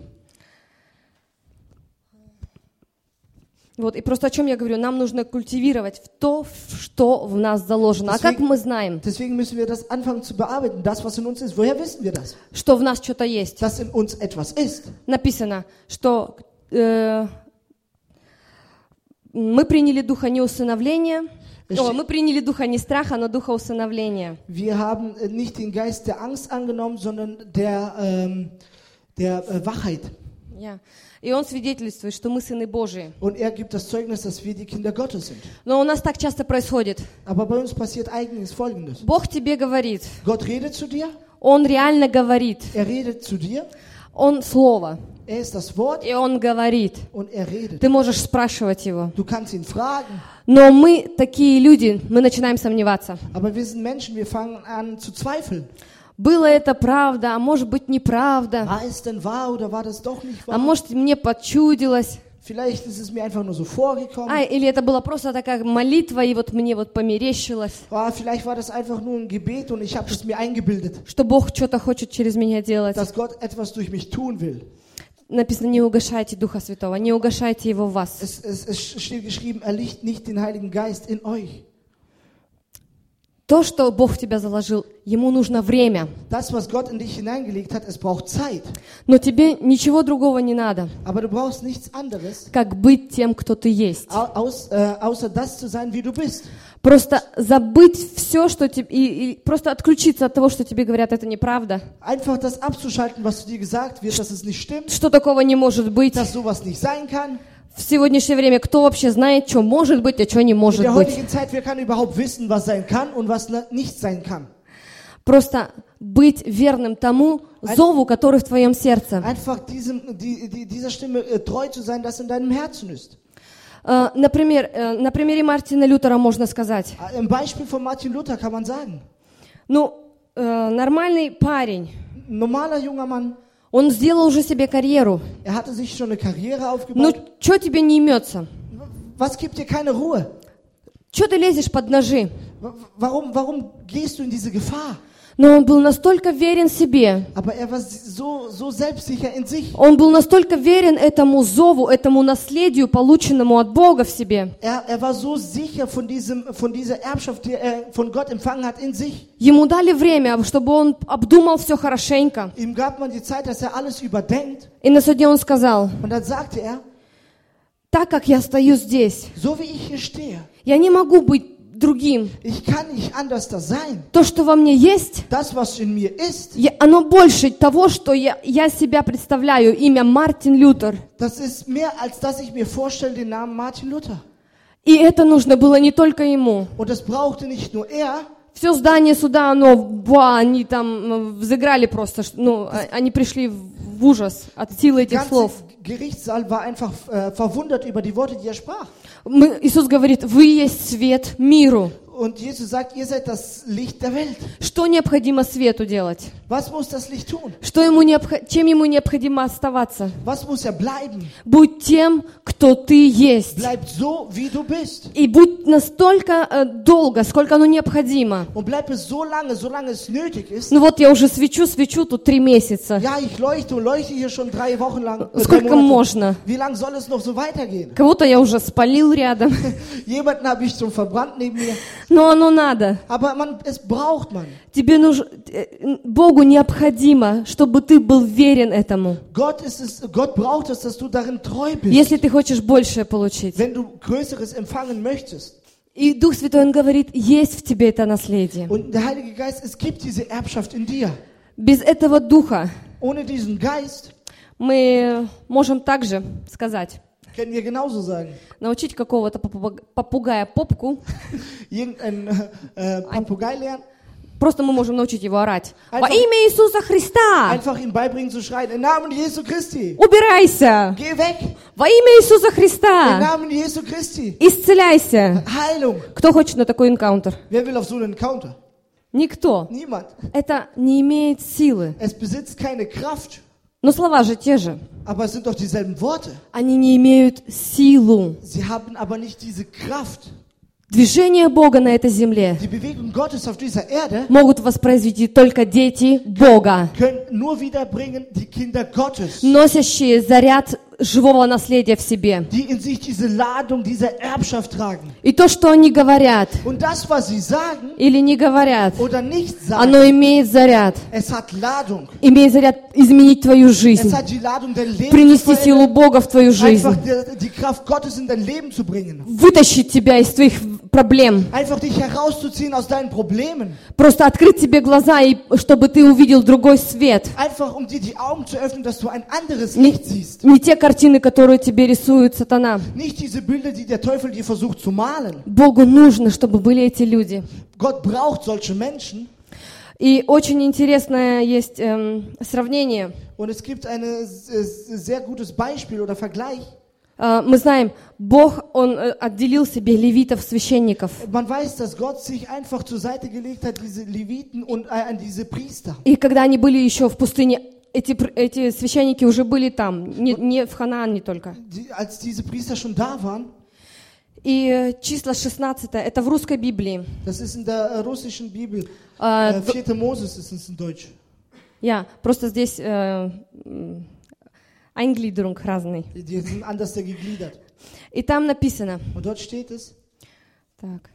Вот, и просто о чем я говорю, нам нужно культивировать то, что в нас заложено. А как мы знаем, Deswegen müssen wir das anfangen zu bearbeiten, das, was in uns ist. Woher wissen wir das? что в нас что-то есть? Dass in uns etwas ist. Написано, что мы приняли духа не усыновления, мы приняли духа не страха, но духа усыновления. Wir haben nicht den Geist der Angst angenommen, sondern der Wachheit. Yeah. И он свидетельствует, что мы сыны Божии. Und er gibt das Zeugnis, dass wir die Kinder Gottes sind. Но у нас так часто происходит. Aber bei uns passiert eigentlich Folgendes. Бог тебе говорит. Gott redet zu dir. Он реально говорит. Er redet zu dir. Он слово. Er ist das Wort. И он говорит. Und er redet. Ты можешь спрашивать его. Du kannst ihn fragen. Но мы такие люди, мы начинаем сомневаться. Aber wir sind Menschen, wir fangen an zu zweifeln. Было это правда, а может быть неправда. War es denn wahr oder war das doch nicht wahr? А может мне подчудилось. Vielleicht ist es mir einfach nur so vorgekommen. Или это была просто такая молитва, и вот мне вот померещилось. Vielleicht war das einfach nur ein Gebet und ich habe es mir eingebildet. Что Бог что-то хочет через меня делать. Dass Gott etwas durch mich tun will. Написано, не угашайте Духа Святого, не угашайте Его в вас. Es steht geschrieben, erlicht nicht den Heiligen Geist in euch. То, что Бог в тебя заложил, ему нужно время. Das, was Gott in dich hineingelegt hat, es braucht Zeit. Но тебе ничего другого не надо, Aber du brauchst nichts anderes, как быть тем, кто ты есть. außer das zu sein, wie du bist. Просто забыть все, что тебе, и просто отключиться от того, что тебе говорят, это неправда. Einfach das abzuschalten, was dir gesagt wird, dass es nicht stimmt, Что такого не может быть. dass sowas nicht sein kann. В сегодняшнее время кто вообще знает, что может быть, а что не In может der быть. heutigen Zeit, wer kann überhaupt wissen, was sein kann und was nicht sein kann? Просто быть верным тому зову, который в твоем сердце. Einfach dieser Stimme treu zu sein, das in deinem Herzen ist. Например, на примере Мартина Лютера можно сказать. Im Beispiel von Martin Luther kann man sagen, Нормальный парень, ein normaler junger Mann, он сделал уже себе карьеру. hatte sich schon eine Karriere Ну, aufgebaut. что тебе не имется? Was gibt dir keine Ruhe? Что ты лезешь под ножи? Warum gehst du in diese Gefahr? Но он был настолько верен себе. Aber er war so selbstsicher in sich. Он был настолько верен этому зову, этому наследию, полученному от Бога в себе. Er war so sicher von dieser Erbschaft, die er von Gott empfangen hat, in sich. Ему дали время, чтобы он обдумал все хорошенько. Ihm gab man die Zeit, dass er alles überdenkt. И на суде он сказал, Und dann sagte er, так как я стою здесь, so wie ich hier stehe, я не могу быть другим. ich kann nicht anders da sein. То, что во мне есть, Das, was in mir ist, оно больше того, что я себя представляю, имя Мартин Лютер. das ist mehr, als dass ich mir vorstelle, den Namen Martin Luther. И это нужно было не только ему. Und das brauchte nicht nur er. Все здание суда, они там взыграли просто, они пришли в ужас от силы этих слов. Gerichtssaal war einfach verwundert über die Worte, die er sprach. Иисус говорит, вы есть свет миру. Und Jesus sagt, ihr seid das Licht der Welt. Что необходимо свету делать? Was muss das Licht tun? Чем ему необходимо оставаться? Was muss er bleiben? Будь тем, кто ты есть. Bleib so, wie du bist. И будь настолько долго, сколько оно необходимо. Und bleib es so lange es nötig ist. Я уже свечу тут 3 месяца. Ja, ich leuchte hier schon 3 Wochen lang. Сколько можно? Wie lange soll es noch so weitergehen? Кого-то я уже спалил рядом. Jemanden habe ich schon verbrannt neben mir. Но оно надо. Aber es braucht man. Богу необходимо, чтобы ты был верен этому. Gott braucht es, dass du darin treu bist. Если ты хочешь большее получить. Wenn du Größeres empfangen möchtest. И Дух Святой, Он говорит, есть в тебе это наследие. Und der Heilige Geist, es gibt diese Erbschaft in dir. Без этого Духа Ohne diesen Geist мы можем также сказать. Können wir genauso sagen. Научить какого-то попугая попку. Irgendein Papagei lernen. Просто мы можем научить его орать. Во имя Иисуса Христа! Einfach ihm beibringen zu schreien. Im Namen Jesu Christi. Убирайся! Geh weg! Во имя Иисуса Im Христа! Namen Jesu Christi. Исцеляйся! Heilung. Кто хочет на такой энкаунтер? Wer will auf so einen Encounter? Никто. Niemand. Это не имеет силы. Es besitzt keine Kraft. Но слова же те же. Aber es sind doch dieselben Worte. Они не имеют силу. Sie haben aber nicht diese Kraft. Движение Бога на этой земле Die Bewegung Gottes auf dieser Erde могут воспроизвести только дети Бога, können nur wiederbringen die Kinder Gottes, носящие заряд живого наследия в себе. die in sich diese Ladung dieser Erbschaft tragen. И то, что они говорят Und das, was sie sagen или не говорят, oder nicht sagen, оно имеет заряд. es hat Ladung. Имеет заряд изменить твою жизнь, Es hat die Ladung, dein Leben zu принести силу verändern, Бога в твою жизнь, einfach die Kraft Gottes in dein Leben zu bringen. вытащить тебя из твоих проблем, Einfach dich herauszuziehen aus deinen Problemen. просто открыть тебе глаза, и чтобы ты увидел другой свет. Einfach, um dir die Augen zu öffnen, dass du ein anderes Не, Licht siehst. не те картины, которые тебе рисует сатана. Nicht diese Bilder, die der Teufel dir versucht zu malen. Богу нужно, чтобы были эти люди. Gott braucht solche Menschen. И очень интересное есть сравнение. Und es gibt ein sehr gutes Beispiel oder Vergleich. Мы знаем, Бог, Он отделил себе левитов, священников. Man weiß, dass Gott sich einfach zur Seite gelegt hat, diese Leviten und diese Priester. И когда они были еще в пустыне, эти священники уже были там, не в Ханаан, не только. Als diese Priester schon da waren. И число 16, это в русской Библии. Das ist in der russischen Bibel. 4. Moses ist es in Deutsch. Ja, просто здесь Eingliederung разный. Die sind anders gegliedert. И там написано. Und dort steht es. Так.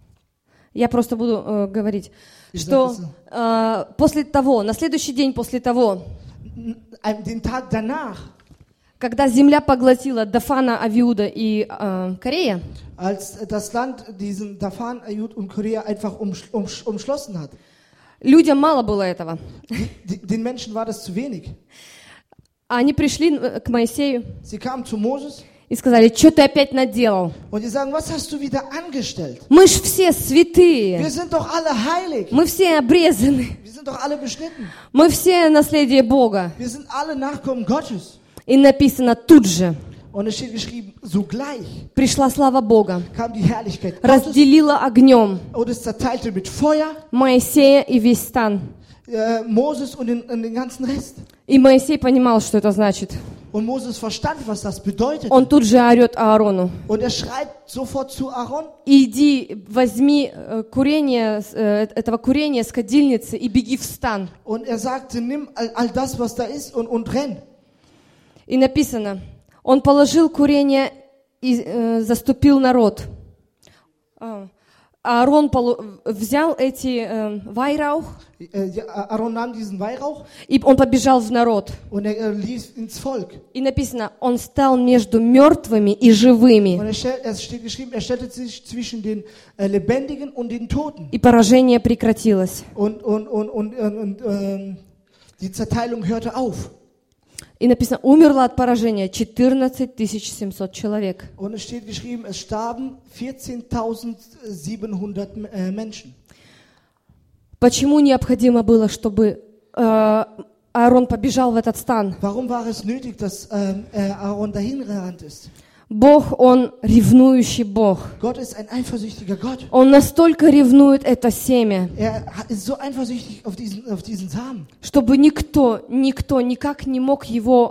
Я просто буду говорить, что после того, на следующий день после того, Den Tag danach, когда земля поглотила Дафана, Авиуда и Корея, als das Land diesen Dathan, Aviud und Korea einfach umschlossen hat. Людям мало было этого. Den Menschen war das zu wenig. Они пришли к Моисею Sie kamen zu Moses и сказали, что ты опять наделал? und die sagen, was hast du wieder angestellt? Мы ж все святые, Wir sind doch alle heilig. мы все обрезаны, Wir sind doch alle beschnitten. мы все наследие Бога. Wir sind alle Nachkommen Gottes. И написано тут же, Und es steht geschrieben, sogleich пришла слава Бога, kam die Herrlichkeit Gottes разделила огнем und es zerteilte mit Feuer Моисея и весь стан. Moses und den ganzen Rest. И Моисей понимал, что это значит. Und Moses verstand, was das bedeutet. Он тут же орет Аарону. Und er schreit sofort zu Aaron. Иди, возьми курение, этого курения с кадильницы и беги в стан. Und er sagte, nimm all das, was da ist und renn. И написано, он положил курение и заступил народ. Аарон взял эти Weihrauch, Aaron nahm diesen Weihrauch и он побежал в народ. und er lief ins Volk. И написано, он стал между мертвыми и живыми. Und es steht geschrieben, er stellte sich zwischen den Lebendigen und den Toten. И поражение прекратилось. Und die Zerteilung hörte auf. И написано, умерло от поражения 14 700 человек. Und es steht geschrieben, es starben 14.700 Menschen. Почему необходимо было, чтобы Аарон побежал в этот стан? Warum war es nötig, dass Aaron dahin gerannt ist? Бог, Он ревнующий Бог. Gott ist ein eifersüchtiger Gott. Он настолько ревнует это семя, Er ist so eifersüchtig auf diesen Samen, чтобы никто никак не мог его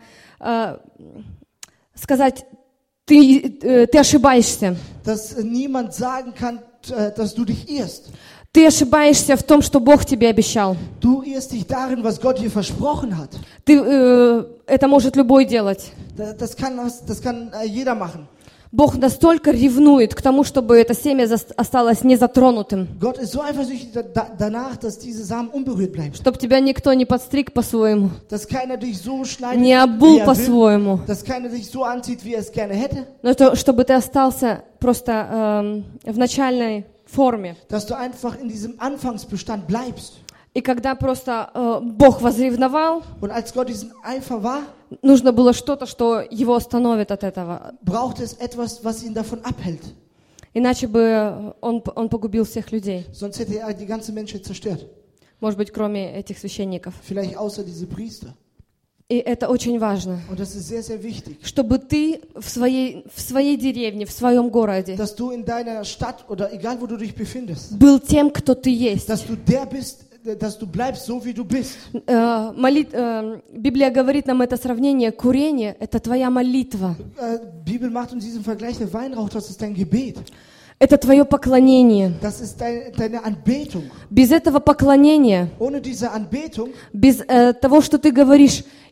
сказать, ты ошибаешься. dass niemand sagen kann, dass du dich irrst. Ты ошибаешься в том, что Бог тебе обещал. Du irrst dich darin, was Gott dir versprochen hat. Это может любой делать. Das kann jeder machen. Бог настолько ревнует к тому, чтобы это семя осталось незатронутым. Gott ist so eifersüchtig danach, dass diese Samen unberührt bleiben. Чтобы тебя никто не подстриг по-своему, Dass keiner dich so schneidet, не wie обул er will. по-своему, Dass keiner dich so anzieht, wie er es gerne hätte. но чтобы ты остался просто в начальной форме. Dass du einfach in diesem Anfangsbestand bleibst. И когда просто Бог возревновал, Und als Gott diesen Eifer war, нужно было что-то, что его остановит от этого. braucht es etwas, was ihn davon abhält. Иначе бы он погубил всех людей. Sonst hätte er die ganze Menschheit zerstört. Может быть, кроме этих священников. Vielleicht außer diese Priester. И это очень важно. Und das ist sehr, sehr wichtig. Чтобы ты в своей деревне, в своем городе Dass du in deiner Stadt oder egal wo du dich befindest, был тем, кто ты есть. dass du der bist, dass du bleibst so wie du bist. Библия говорит нам это сравнение. Курение – это твоя молитва. Bibel macht uns diesen Vergleich, der Weinrauch, das ist dein Gebet. Это твое поклонение. Das ist deine Anbetung. Без этого поклонения, Ohne diese Anbetung, без того, что ты говоришь,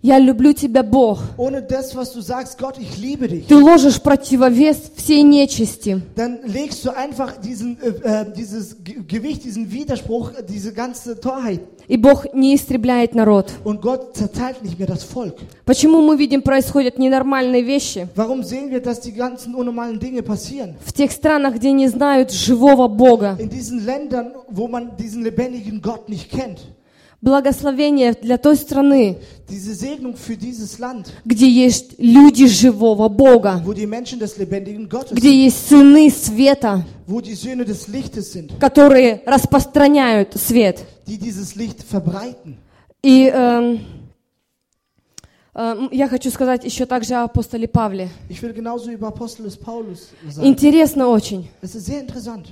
«Я люблю тебя, Бог», ohne das, was du sagst, Gott, ich liebe dich, ты ложишь противовес всей нечисти. dann legst du einfach dieses Gewicht, diesen Widerspruch, diese ganze Torheit. И Бог не истребляет народ. Und Gott zerteilt nicht mehr das Volk. Почему мы видим, происходят ненормальные вещи Warum sehen wir, dass die ganzen unnormalen Dinge passieren? в тех странах, где не знают живого Бога? In diesen Ländern, wo man diesen lebendigen Gott nicht kennt. Благословение для той страны, Diese Segnung für dieses Land, где есть люди живого Бога, wo die Menschen des lebendigen Gottes где sind, есть сыны света, wo die Söhne des Lichtes sind, которые распространяют свет. die dieses Licht verbreiten. И я хочу сказать еще также о апостоле Павле. Ich will genauso über Apostel des Paulus sagen. Интересно очень. Es ist sehr interessant.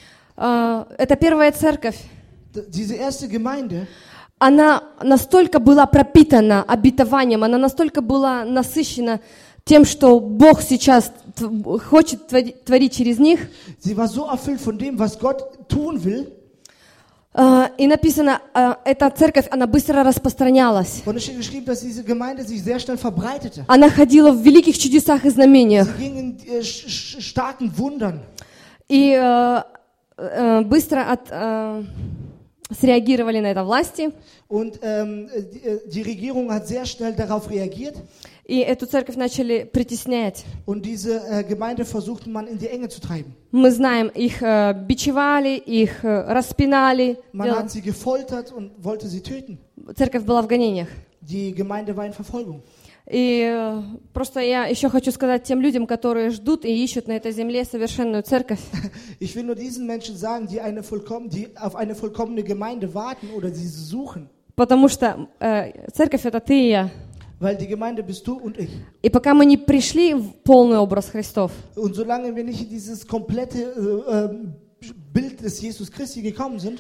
Это первая церковь. Diese erste Gemeinde, Она настолько была пропитана обетованием, она настолько была насыщена тем, что Бог сейчас хочет творить через них. sie war so erfüllt von dem, was Gott tun will. И написано, эта церковь, она быстро распространялась. Und es steht geschrieben, dass diese Gemeinde sich sehr schnell verbreitete. Она ходила в великих чудесах и знамениях. Sie ging in starken Wundern. И быстро среагировали на это власти. Und die Regierung hat sehr schnell darauf reagiert. И эту церковь начали притеснять. Und diese Gemeinde versuchte man in die Enge zu treiben. Мы знаем, их бичевали, их распинали. Man hat sie gefoltert und wollte sie töten. Церковь была в гонениях. Die Gemeinde war in Verfolgung. И просто я еще хочу сказать тем людям, которые ждут и ищут на этой земле совершенную церковь. Ich will nur diesen Menschen sagen, die auf eine vollkommene Gemeinde warten oder sie suchen. Потому что церковь — это ты и я. Weil die Gemeinde bist du und ich. И пока мы не пришли в полный образ Христов, Und solange wir nicht in dieses komplette Bild des Jesus Christi gekommen sind,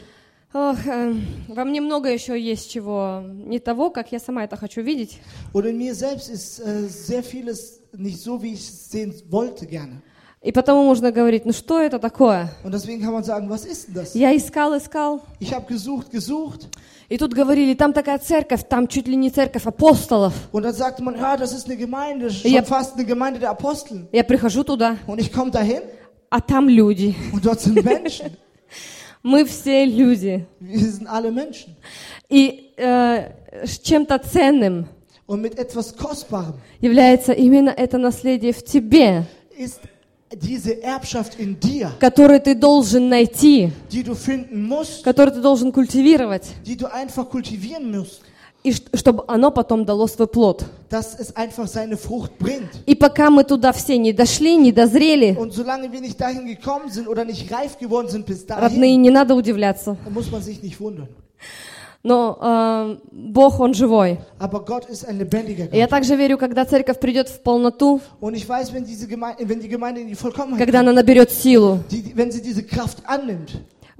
во мне много еще есть чего не того, как я сама это хочу видеть. und in mir selbst ist sehr vieles nicht so, wie ich es sehen wollte gerne. И потому можно говорить, ну что это такое? Und deswegen kann man sagen, was ist denn das? Я искал. Ich habe gesucht. И тут говорили, там такая церковь, там чуть ли не церковь апостолов. Und dann sagte man, ja, das ist eine Gemeinde, schon fast eine Gemeinde der Apostel. Я прихожу туда, Und ich komme dahin а там люди. und dort sind Menschen. Мы все люди. Wir sind alle Menschen. И чем-то ценным Und mit etwas Kostbarem является именно это наследие в тебе, ist diese Erbschaft in dir, которое ты должен найти, die du finden musst, которое ты должен культивировать, die du einfach kultivieren musst, и чтобы оно потом дало свой плод. dass es einfach seine Frucht bringt. И пока мы туда все не дошли, не дозрели, Und solange wir nicht dahin gekommen sind oder nicht reif geworden sind bis родные, dahin, не надо удивляться. dann muss man sich nicht wundern. Но Бог, Он живой. Aber Gott ist ein lebendiger И я Gott. также верю, когда церковь придет в полноту, Und ich weiß, wenn die Gemeinde in die Vollkommenheit когда kommt, она наберет силу, wenn sie diese Kraft annimmt,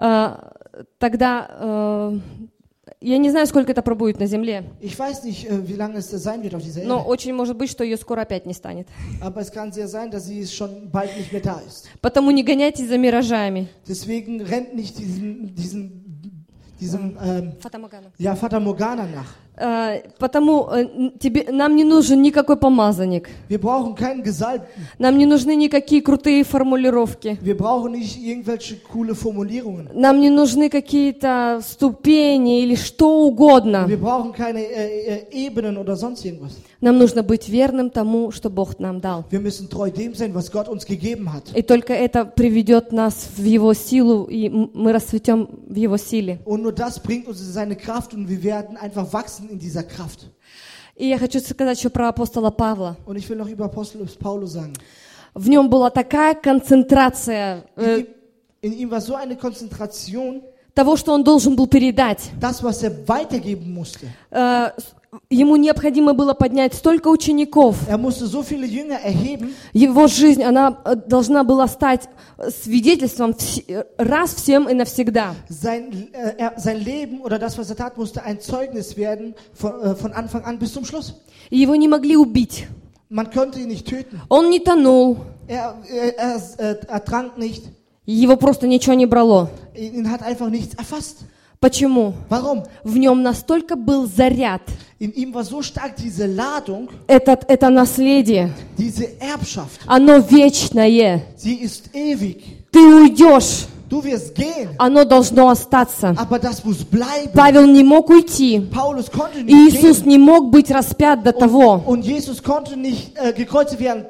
тогда я не знаю, сколько это пробудет на земле, ich weiß nicht, wie lange es sein wird auf dieser но Erde, очень может быть, что ее скоро опять не станет. aber es kann sehr sein, dass sie schon bald nicht mehr da ist. Потому не гоняйтесь за миражами. Deswegen rennt nicht diesem Фатаморгана. Fata Morgana nach. Потому нам не нужен никакой помазанник. Wir brauchen keinen Gesalbten. Нам не нужны никакие крутые формулировки. Wir brauchen nicht irgendwelche coole Formulierungen. Нам не нужны какие-то ступени или что угодно. Wir brauchen keine Ebenen oder sonst irgendwas. Нам нужно быть верным тому, что Бог нам дал. Wir müssen treu dem sein, was Gott uns gegeben hat. И только это приведет нас в Его силу, и мы расцветем в Его силе. Und nur das bringt uns seine Kraft und wir werden einfach wachsen in dieser Kraft. И я хочу сказать еще про апостола Павла. Und ich will noch über Apostel Paulus sagen. В нем была такая концентрация In ihm war so eine Konzentration, того, что он должен был передать. das, was weitergeben musste. Ему необходимо было поднять столько учеников. Er musste so viele Jünger erheben. Его жизнь, она должна была стать свидетельством раз, всем и навсегда. Sein Leben oder das, was tat, musste ein Zeugnis werden von Anfang an bis zum Schluss. И его не могли убить. Man konnte ihn nicht töten. Он не тонул. Er trank nicht. Его просто ничего не брало. Ihn hat einfach nichts erfasst. Почему? Warum? В нем настолько был заряд. In ihm war so stark diese Ladung, Это наследие. diese Erbschaft. Оно вечное. Sie ist ewig. Ты уйдешь. Du wirst gehen, Оно должно остаться. aber das muss bleiben. Павел не мог уйти. Paulus konnte И nicht Иисус gehen. не мог быть распят до того, Und Jesus konnte nicht gekreuzigt werden,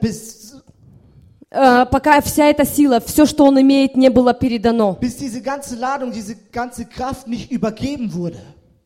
пока вся эта сила, все, что он имеет, не было передано. bis diese ganze Ladung, diese ganze Kraft nicht übergeben wurde.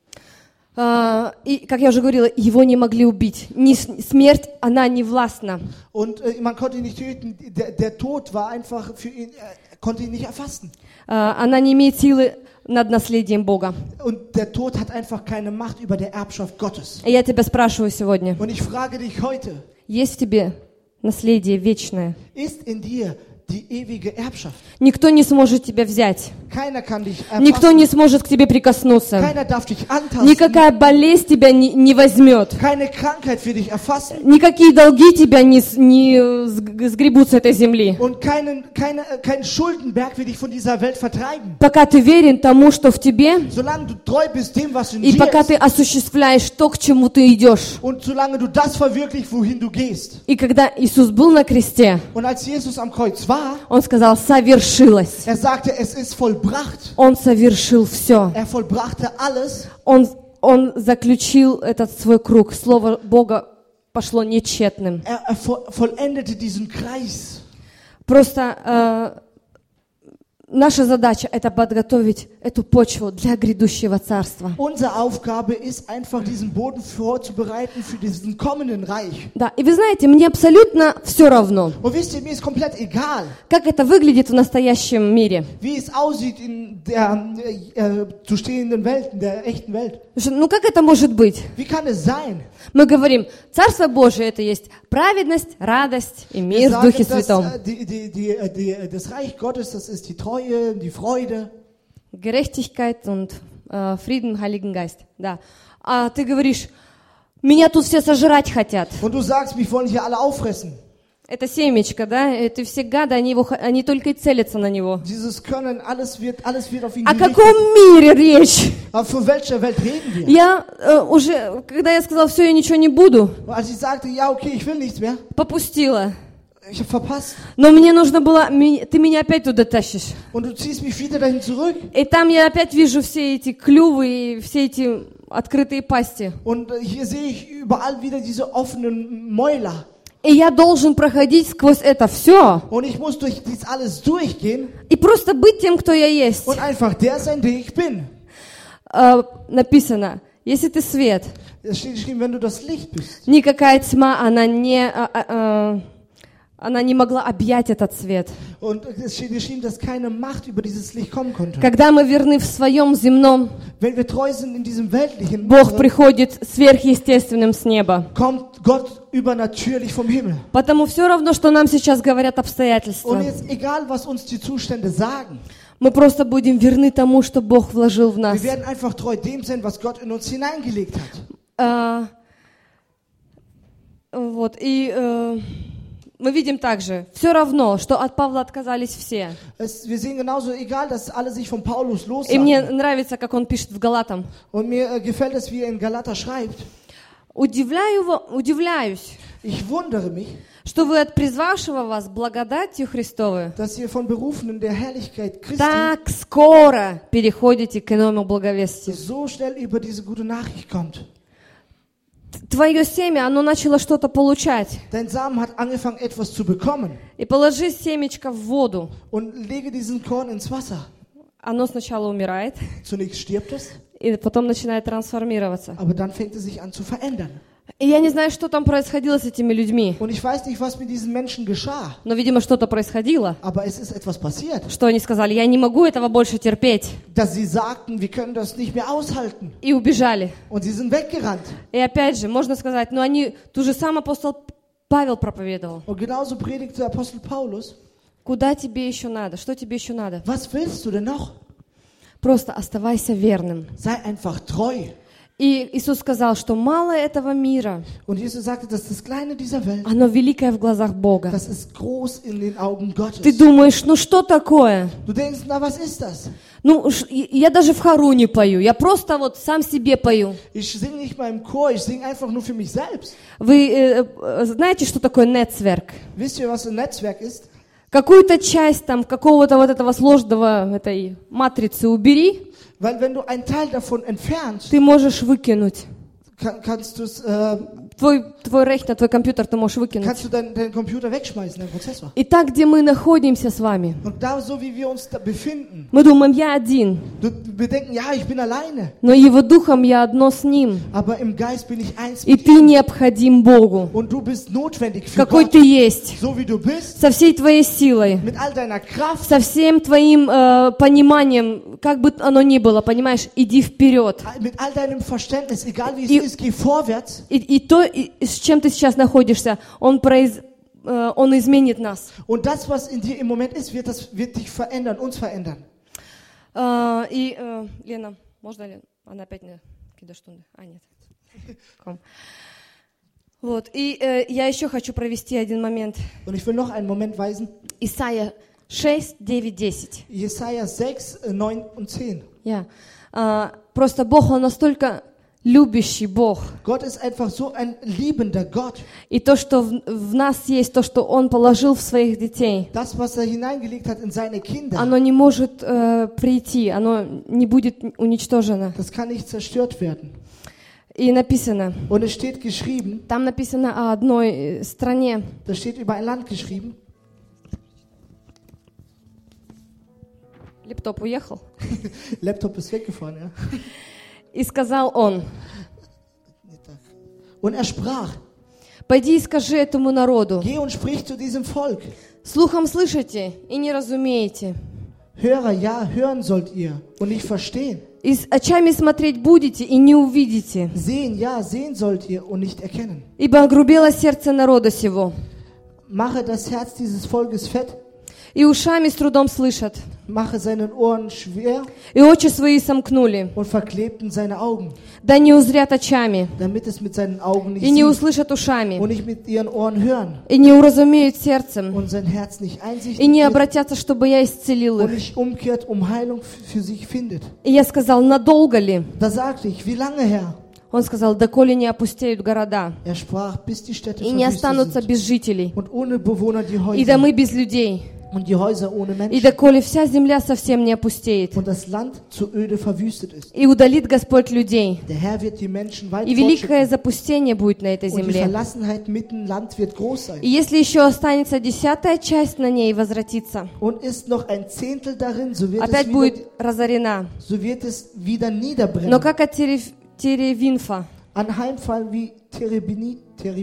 И, как я уже говорила, его не могли убить. Смерть, она не властна. Und man konnte ihn nicht töten. Der Tod war einfach für ihn, konnte ihn nicht erfassen. Она не имеет силы над наследием Бога. Und der Tod hat einfach keine Macht über der Erbschaft Gottes. И я тебя спрашиваю сегодня, Und ich frage dich heute, есть в тебе наследие вечное? ist in dir die ewige Erbschaft? Никто не сможет тебя взять. Keiner kann dich Никто erfassen. не сможет к тебе прикоснуться. Keiner darf dich antasten. Никакая болезнь тебя не возьмет. Keine Krankheit wird dich erfassen. Никакие долги тебя не сгребут с этой земли. Und kein Schuldenberg wird dich von dieser Welt vertreiben. Пока ты верен тому, что в тебе, Solange du treu bist dem, was in и dir пока ist. ты осуществляешь то, к чему ты идешь. Und solange du das verwirklichst, wohin du gehst. И когда Иисус был на кресте, Und als Jesus am Kreuz war, Он сказал, совершилось. sagte, es ist vollbracht. Он совершил все. Vollbrachte alles. Он заключил этот свой круг. Слово Бога пошло нечетным. Vollendete diesen Kreis. Просто наша задача — это подготовить эту почву для грядущего царства. Unsere Aufgabe ist einfach, diesen Boden vorzubereiten für diesen kommenden Reich. Да, и вы знаете, мне абсолютно все равно, Und wisst ihr, mir ist komplett egal, как это выглядит в настоящем мире. wie es aussieht in der zu stehenden Welt, in der echten Welt. Ну как это может быть? Wie kann es sein? Мы говорим, Царство Божие — это есть праведность, радость и мир в Духе Святом. Das Reich Gottes, das ist die Treue, die Freude. Gerechtigkeit und Frieden im Heiligen Geist. Да. А ты говоришь, меня тут все сожрать хотят. Und du sagst, mich wollen hier alle auffressen. Это семечко, да? Это все гады, они только и целятся на него. Dieses Können, alles wird auf ihn О gerichtet. каком мире речь? Aber von welcher Welt reden wir? Я уже, когда я сказала, все, я ничего не буду, Und als ich sagte, ja, okay, ich will nichts mehr, попустила. ich habe verpasst. Но мне нужно было, ты меня опять туда тащишь. Und du ziehst mich wieder dahin zurück. И там я опять вижу все эти клювы и все эти открытые пасти. Und hier sehe ich überall wieder diese offenen Mäuler. И я должен проходить сквозь это все. Und ich muss durch dies alles durchgehen И просто быть тем, кто я есть. und einfach der sein, der ich bin. Написано, если ты свет, Es steht geschrieben, wenn du das Licht bist. никакая тьма, она не могла объять этот свет. Und es steht geschrieben, dass keine Macht über dieses Licht kommen konnte. Когда мы верны в своем земном, Wenn wir treu sind in diesem weltlichen, Бог приходит сверхъестественным с неба. kommt Gott übernatürlich vom Himmel. Потому все равно, что нам сейчас говорят обстоятельства. Und jetzt, egal was uns die Zustände sagen, Мы просто будем верны тому, что Бог вложил в нас. wir werden einfach treu dem sein, was Gott in uns hineingelegt hat. Вот, и мы видим также, все равно, что от Павла отказались все. Wir sehen genauso, egal, dass alle sich von Paulus И мне lossagen. нравится, как он пишет в Галатам. Und mir gefällt es, wie er in Galater schreibt. Удивляюсь, Ich wundere mich, что вы от призвавшего вас благодатью Христовой dass ihr von Berufenen der Herrlichkeit Christi так скоро переходите к иному благовестию. so schnell über diese gute Nachricht kommt. Твое семя, оно начало что-то получать. Dein Samen hat angefangen, etwas zu bekommen. И положи семечко в воду. Und lege diesen Korn ins Wasser. Оно сначала умирает, Zunächst stirbt es, и потом начинает трансформироваться. aber dann fängt es sich an zu verändern. И я не знаю, что там происходило с этими людьми. Und ich weiß nicht, was mit diesen Menschen geschah, Но, видимо, что-то происходило. aber es ist etwas passiert. Что они сказали, я не могу этого больше терпеть. Dass sie sagten, wir können das nicht mehr aushalten. И убежали. Und sie sind weggerannt. И опять же, можно сказать, но они, ту же сам апостол Павел проповедовал. Und genauso predigte Apostel Paulus. Куда тебе еще надо? Что тебе еще надо? Was willst du denn noch? Просто оставайся верным. Sei einfach treu. И Иисус сказал, что мало этого мира, Und Jesus sagte, dass das Kleine dieser Welt, оно великое в глазах Бога. das ist groß in den Augen Gottes. Ты думаешь, ну что такое? Du denkst, na, was ist das? Ну, я даже в хору не пою, я просто вот сам себе пою. Ich singe nicht mal im Chor, ich singe einfach nur für mich selbst. Вы знаете, что такое Netzwerk? Wisst ihr, was ein Netzwerk ist? Какую-то часть там какого-то вот этого сложного этой матрицы убери, Weil wenn du einen Teil davon entfernst, ты можешь выкинуть. kannst du es Твой рechner, твой компьютер ты можешь выкинуть. kannst du deinen Computer wegschmeißen, deinen Prozessor. И так, где мы находимся с вами, Und da, so wie wir uns da befinden, мы думаем, я один, wir denken, ja, ich bin alleine, но его духом я одно с ним. aber im Geist bin ich eins И mit ты ihm. необходим Богу, Und du bist notwendig für какой Gott, ты есть, so wie du bist, со всей твоей силой, mit all deiner Kraft, со всем твоим пониманием, как бы оно ни было, понимаешь, иди вперед. mit all deinem Verständnis, egal wie И- es ist, geh vorwärts. И то, с чем ты сейчас находишься, он изменит нас. Und das, was in dir im Moment ist, wird dich verändern, uns verändern. Лена, можно ли? Она опять не кидашунды. Нет. Вот. И я еще хочу провести один момент. Und ich will noch einen Moment weisen. Исайя 6, 9, 10. Jesaja 6, 9 und 10. Просто Бог, Он настолько любящий Бог. Gott ist einfach so ein liebender Gott. И то, что в нас есть, то, что Он положил в своих детей, Das, was er hineingelegt hat in seine Kinder, оно не может прийти, оно не будет уничтожено. das kann nicht zerstört werden. И написано, Und es steht geschrieben, там написано о одной стране. da steht über ein Land geschrieben. Лептоп уехал. Laptop ist weggefahren, ja. И сказал он, Und er sprach, пойди и скажи этому народу, geh und sprich zu diesem Volk. слухом слышите и не разумеете, Hörer, ja, hören sollt ihr und nicht verstehen. и с очами смотреть будете и не увидите, Sehen, ja, sehen sollt ihr und nicht erkennen. ибо огрубело сердце народа сего, Mache das Herz dieses Volkes fett, и ушами с трудом слышат, mache seinen Ohren schwer и очи свои сомкнули, und verklebten seine Augen, да не узрят очами, damit es mit seinen Augen nicht и не sieht услышат ушами, und nicht mit ihren Ohren hören и не уразумеют сердцем, und sein Herz nicht и einsichtig не wird обратятся, чтобы я исцелил und их. nicht umkehrt, um Heilung für sich findet. И я сказал, надолго ли? Da sagte ich, wie lange, Herr? Он сказал, доколе не опустеют города, Er sprach, bis die Städte и не verwüstet останутся sind без жителей, und ohne Bewohner die и Häuser домы без людей, und die Häuser ohne и Menschen доколе вся земля совсем не опустеет. und das Land zu öde verwüstet ist. И удалит Господь людей, Der Herr wird die Menschen weit и великое fortschicken запустение будет на этой und die земле. Verlassenheit mitten im Land wird groß sein. И если еще останется 10-я часть на ней возвратиться, Und ist noch ein Zehntel darin, so wird опять будет разорена. es wieder niederbrennen. Но как от Теревинфа Anheimfallen wie Terebinte,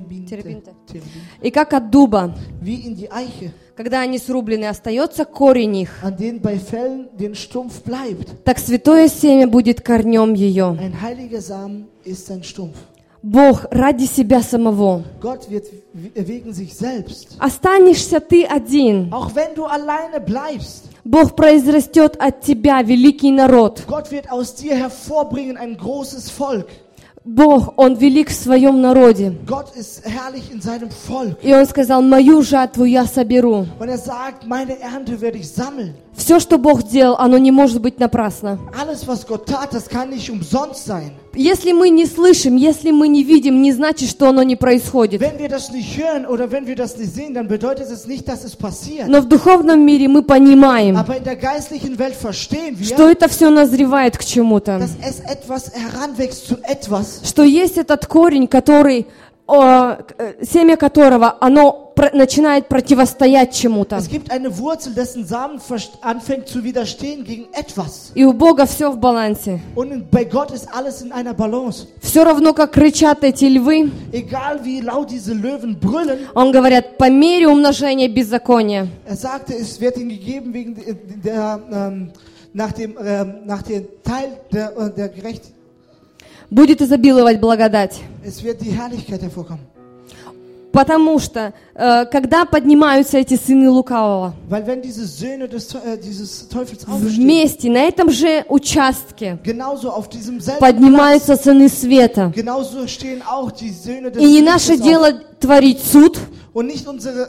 и как от дуба, wie in die Eiche, когда они срублены, остается корень их, an denen bei Fällen den Stumpf bleibt. так святое семя будет корнем ее. Ein heiliger Samen ist sein Stumpf. Бог ради себя самого. Gott wird wegen sich selbst. Останешься ты один. Auch wenn du alleine bleibst, Бог произрастет от тебя великий народ. Gott wird aus dir hervorbringen ein großes Volk. Бог, Он велик в своем народе. Gott ist herrlich in seinem Volk. И Он сказал, мою жатву я соберу. Und er sagt, meine Ernte werde ich sammeln. Все, что Бог делал, оно не может быть напрасно. Alles, was Gott tat, das kann nicht umsonst sein. Если мы не слышим, если мы не видим, не значит, что оно не происходит. Wenn wir das nicht hören oder wenn wir das nicht sehen, dann bedeutet es nicht, dass es passiert. Но в духовном мире мы понимаем, Aber in der geistlichen Welt verstehen что wir, это все назревает к чему-то. dass es etwas heranwächst zu etwas. Что есть этот корень, который, семя которого, оно начинает противостоять чему-то. Es gibt eine Wurzel, dessen Samen anfängt zu widerstehen gegen etwas. И у Бога все в балансе. Und bei Gott ist alles in einer Balance. Все равно, как кричат эти львы, Egal wie laut diese Löwen brüllen, Он говорит, по мере умножения беззакония. er sagte, es wird ihm gegeben wegen nach dem Teil der Gerechtigkeit. Будет изобиловать благодать. Es wird die Herrlichkeit hervorkommen. Потому что, когда поднимаются эти сыны лукавого, Weil wenn diese Söhne dieses Teufels aufstehen, вместе, на этом же участке, genauso auf diesem selben Platz, поднимаются сыны света. genauso stehen auch die Söhne des И не наше Lichtes auf. дело творить суд. Und nicht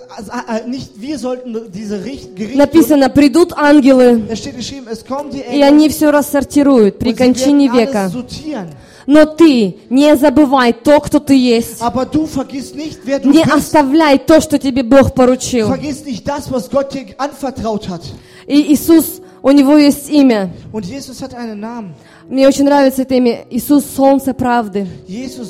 wir sollten diese Gerichte. Написано, придут ангелы, Es steht geschrieben, es kommen die и Engel они все рассортируют при und sie кончине werden века. alles sortieren. Но ты не забывай то, кто ты есть. Aber du vergiss nicht, wer du Не bist. оставляй то, что тебе Бог поручил. Vergiss nicht das, was Gott dir anvertraut hat. И Иисус, у Него есть имя. Und Jesus hat einen Namen. Мне очень нравится это имя. Иисус – солнце правды. Jesus,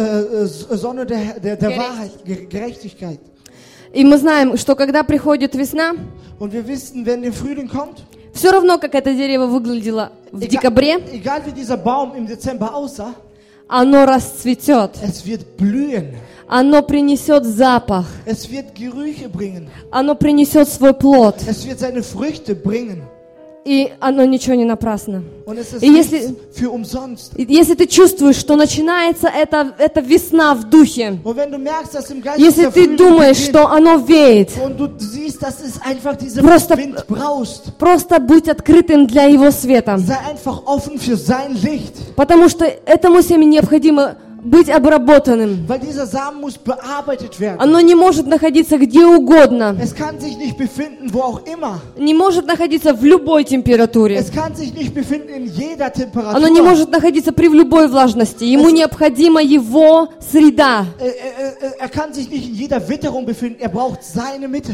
Sonne der Wahrheit, Gerechtigkeit. И мы знаем, что когда приходит весна, Und wir wissen, wenn der Frühling kommt, все равно, как это дерево выглядело в декабре, egal wie dieser Baum im Dezember aussah, оно расцветет. es wird blühen. Оно принесет запах. Es wird Gerüche bringen. Оно принесет свой плод. Es wird seine Früchte bringen. И оно ничего не напрасно. Und es ist И nichts если, für umsonst. если ты чувствуешь, что начинается эта весна в духе, Und wenn du merkst, dass im Geist если der ты Frühling думаешь, beginnt, что оно веет, und du siehst, dass es einfach dieser Просто- Wind braust, просто будь открытым для Его света. sei einfach offen für sein Licht. Потому что этому семени необходимо быть обработанным. Weil dieser Samen muss bearbeitet werden. Оно не может находиться где угодно. Es kann sich nicht befinden, wo auch immer. Не может находиться в любой температуре. Es kann sich nicht befinden in jeder Temperatur. Оно не может находиться при любой влажности. Ему необходима его среда. Er kann sich nicht in jeder Witterung befinden. Er braucht seine Mitte.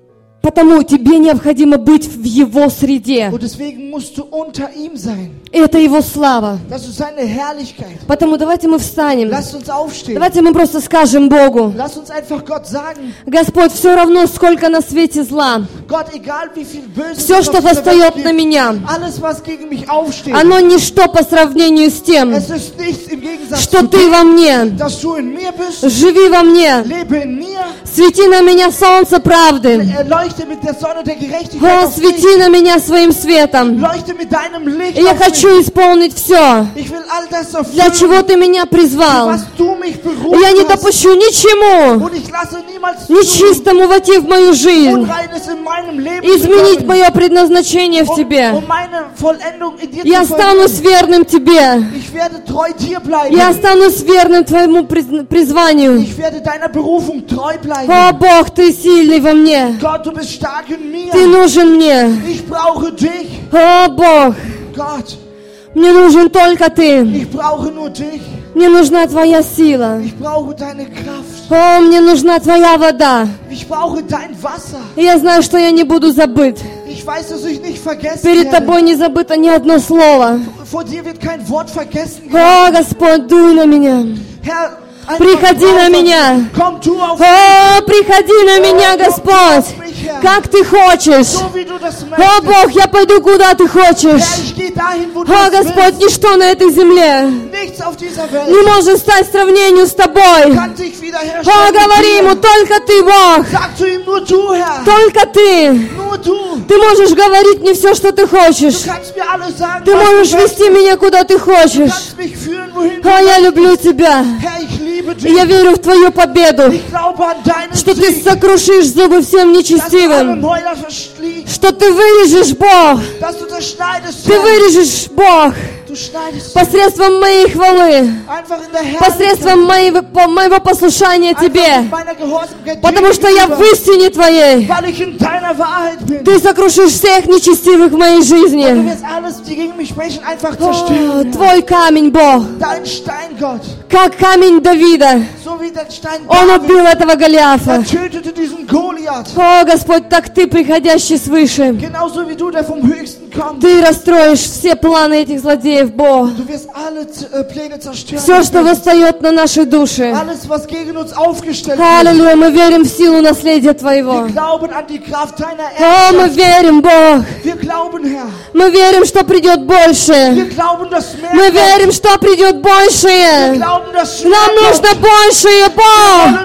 Потому тебе необходимо быть в его среде. Und deswegen musst du unter ihm sein. Это его слава. Das ist seine Herrlichkeit. Поэтому давайте мы встанем. Lasst uns aufstehen. Давайте мы просто скажем Богу: Lasst uns einfach Gott sagen, Господь, все равно, сколько на свете зла, Gott, egal wie viel Böses все, es что auf dieser Welt восстает на gibt, меня, alles, was gegen mich aufsteht, оно ничто по сравнению с тем, es ist nichts im Gegensatz что zu ты dem, во мне. dass du in mir bist. Живи во мне. Lebe in mir. Свети на меня солнце правды. Leuchte mit der Sonne der Gerechtigkeit О, auf mich. свети на меня своим светом. Leuchte mit deinem Licht И я auf mich. хочу исполнить все, Ich will all das для чего erfüllen, ты меня призвал. was du mich И berufen я не hast. допущу ничему Und ich lasse niemals zu, нечистому войти в мою жизнь, Unreines in meinem Leben изменить zu kommen, мое предназначение в тебе. um meine Vollendung in dir Я zu останусь vollenden. верным тебе. Ich werde treu dir bleiben. Я останусь верным твоему призванию. Ich werde deiner Berufung treu bleiben. О, Бог, ты сильный во мне. Gott, du bist stark in mir. Ты нужен мне. Ich brauche dich. О, Бог, Gott, мне нужен только ты. ich brauche nur dich. Мне нужна твоя сила. Ich brauche deine Kraft. О, мне нужна твоя вода. Ich brauche dein Wasser. И я знаю, что я не буду забыт. Ich weiß, dass ich nicht vergessen Перед werde. тобой не забыто ни одно слово. Vor dir wird kein Wort vergessen. О, Господь, дуй на меня. Herr, einfach Приходи на einfach, меня. Komm du auf О, приходи на меня, Господь. Как ты хочешь. so, wie du das О, möchtest. Бог, я пойду, куда ты хочешь. Herr, ich gehe dahin, wo du О, es Господь, willst. ничто на этой земле Nichts auf dieser Welt не может стать сравнению с тобой. kann sich О, wiederherstellen. говори mit ему, dir. только ты, Бог. Sag zu ihm, nur du, Herr. Только ты. Nur du. Ты можешь говорить мне все, что ты Du хочешь. kannst mir alles sagen, Ты was можешь du möchtest. вести меня, куда ты Du хочешь. kannst mich führen, wohin О, du я möchtest. люблю тебя. Herr, ich liebe И я dich. верю в твою победу. Ich glaube an deinen Что ты Sieg. сокрушишь зубы всем Dass du alle нечестивым. Mäuler verschließt. Что ты вырежешь, Бог. Dass du zerschneidest. Ты Herr. вырежешь, Бог, Du schneidest посредством моей хвалы, einfach in der Herrlichkeit. посредством моего послушания Einfach in тебе. meiner Gehorsamkeit Потому dir что я gegenüber. в истине твоей. Weil ich in deiner Wahrheit bin. Ты сокрушишь всех нечестивых в моей Und du жизни. wirst alles, die gegen mich sprechen, einfach О, zerstören. твой камень, Бог, Dein Stein, Gott. как камень Давида. So wie der Stein Он David. убил этого Голиафа. Er tötete diesen Goliath. О, Господь, так ты, приходящий свыше, Genauso wie du, der vom Höchsten kommt. ты расстроишь все планы этих злодеев, Бог. Du wirst alle Pläne zerstören. Все, что восстает на нашей душе. Alles, was gegen uns aufgestellt wird. Аллилуйя, мы верим в силу наследия Твоего. Wir glauben an die Kraft deiner О, мы Erbschaft. верим, Бог. Wir glauben, Herr. Мы верим, что придет больше. Wir glauben, dass mehr Мы kommt. верим, что придет Wir большее. glauben, dass Нам mehr нужно kommt. большее, Wir Бог. wollen mehr,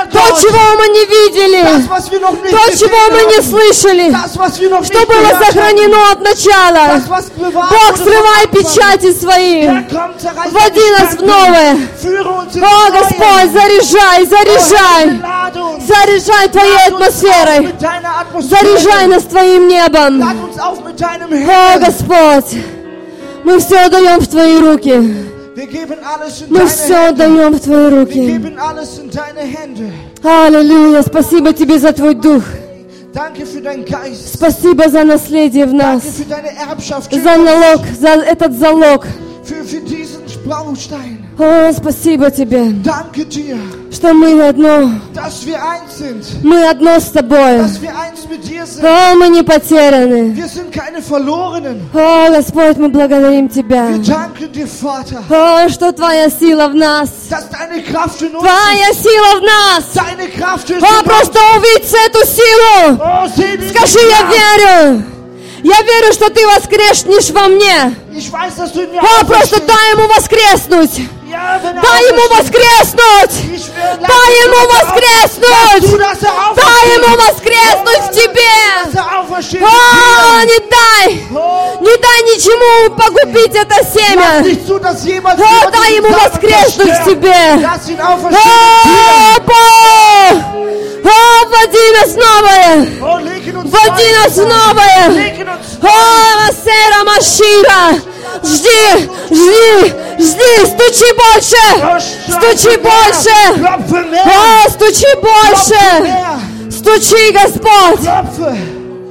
mehr то, dort. чего мы не видели, Das, was wir noch nicht то, gesehen чего мы не haben. слышали, Das, was wir noch что nicht было gehört haben. сохранено от начала. Das, was bewahrt Бог, wurde срывай vom Anfang. печати свои. Herr, komm, zerreiß Вводи deine нас в Schranken. новое. Führe uns ins О, Neue. Господь, заряжай, Oh, Herr, заряжай. belade uns. Заряжай Твоей Lad uns auf атмосферой. mit deiner Atmosphäre. Заряжай нас Твоим небом. Lad uns auf mit deinem О, Herrn. Господь, мы все отдаем в Твои руки. Wir geben alles in Мы deine все Hände. отдаем в Твои Wir руки. geben alles in deine Hände. Аллилуйя. Спасибо Тебе за Твой Дух. Danke für deinen Geist. Спасибо за наследие в нас. Danke für deine Erbschaft. За налог, за этот залог. Für diesen Baustein. О, спасибо Тебе, Danke dir, что мы одно. dass wir eins sind. Мы одно с Тобой. Dass wir eins mit dir sind. О, мы не потеряны. Wir sind keine Verlorenen. О, Господь, мы благодарим Тебя. Wir danken dir, Vater, О, что Твоя сила в нас. dass deine Kraft in uns Твоя ist. сила в нас. Deine Kraft ist О, in uns. просто увидь эту силу. Oh, seh diese Скажи, я Kraft. верю. Я верю, что Ты воскреснешь во мне. Ich weiß, dass du in mir О, просто auferstehst. дай Ему воскреснуть. Ja, wenn er Дай Ему aufersteht. воскреснуть. Ich schwöre, lass Дай es Ему uns воскреснуть. Du, dass er aufersteht. Дай Ему воскреснуть в Тебе. Dass er aufersteht. О, не дай. Oh, Не дай ничему погубить это lass семя. nicht zu, dass jemand О, дай Ему воскреснуть в Тебе. Lass ihn auferstehen. О, Бог! О, вводи нас в новое. Oh, leg in uns Вводи rein. нас в новое. Leg in uns О, Масера Машира. Жди, жди, жди, стучи больше. Стучи больше. Klopfe mehr. О, стучи Klopfe больше. mehr. Стучи, Господь. Klopfe.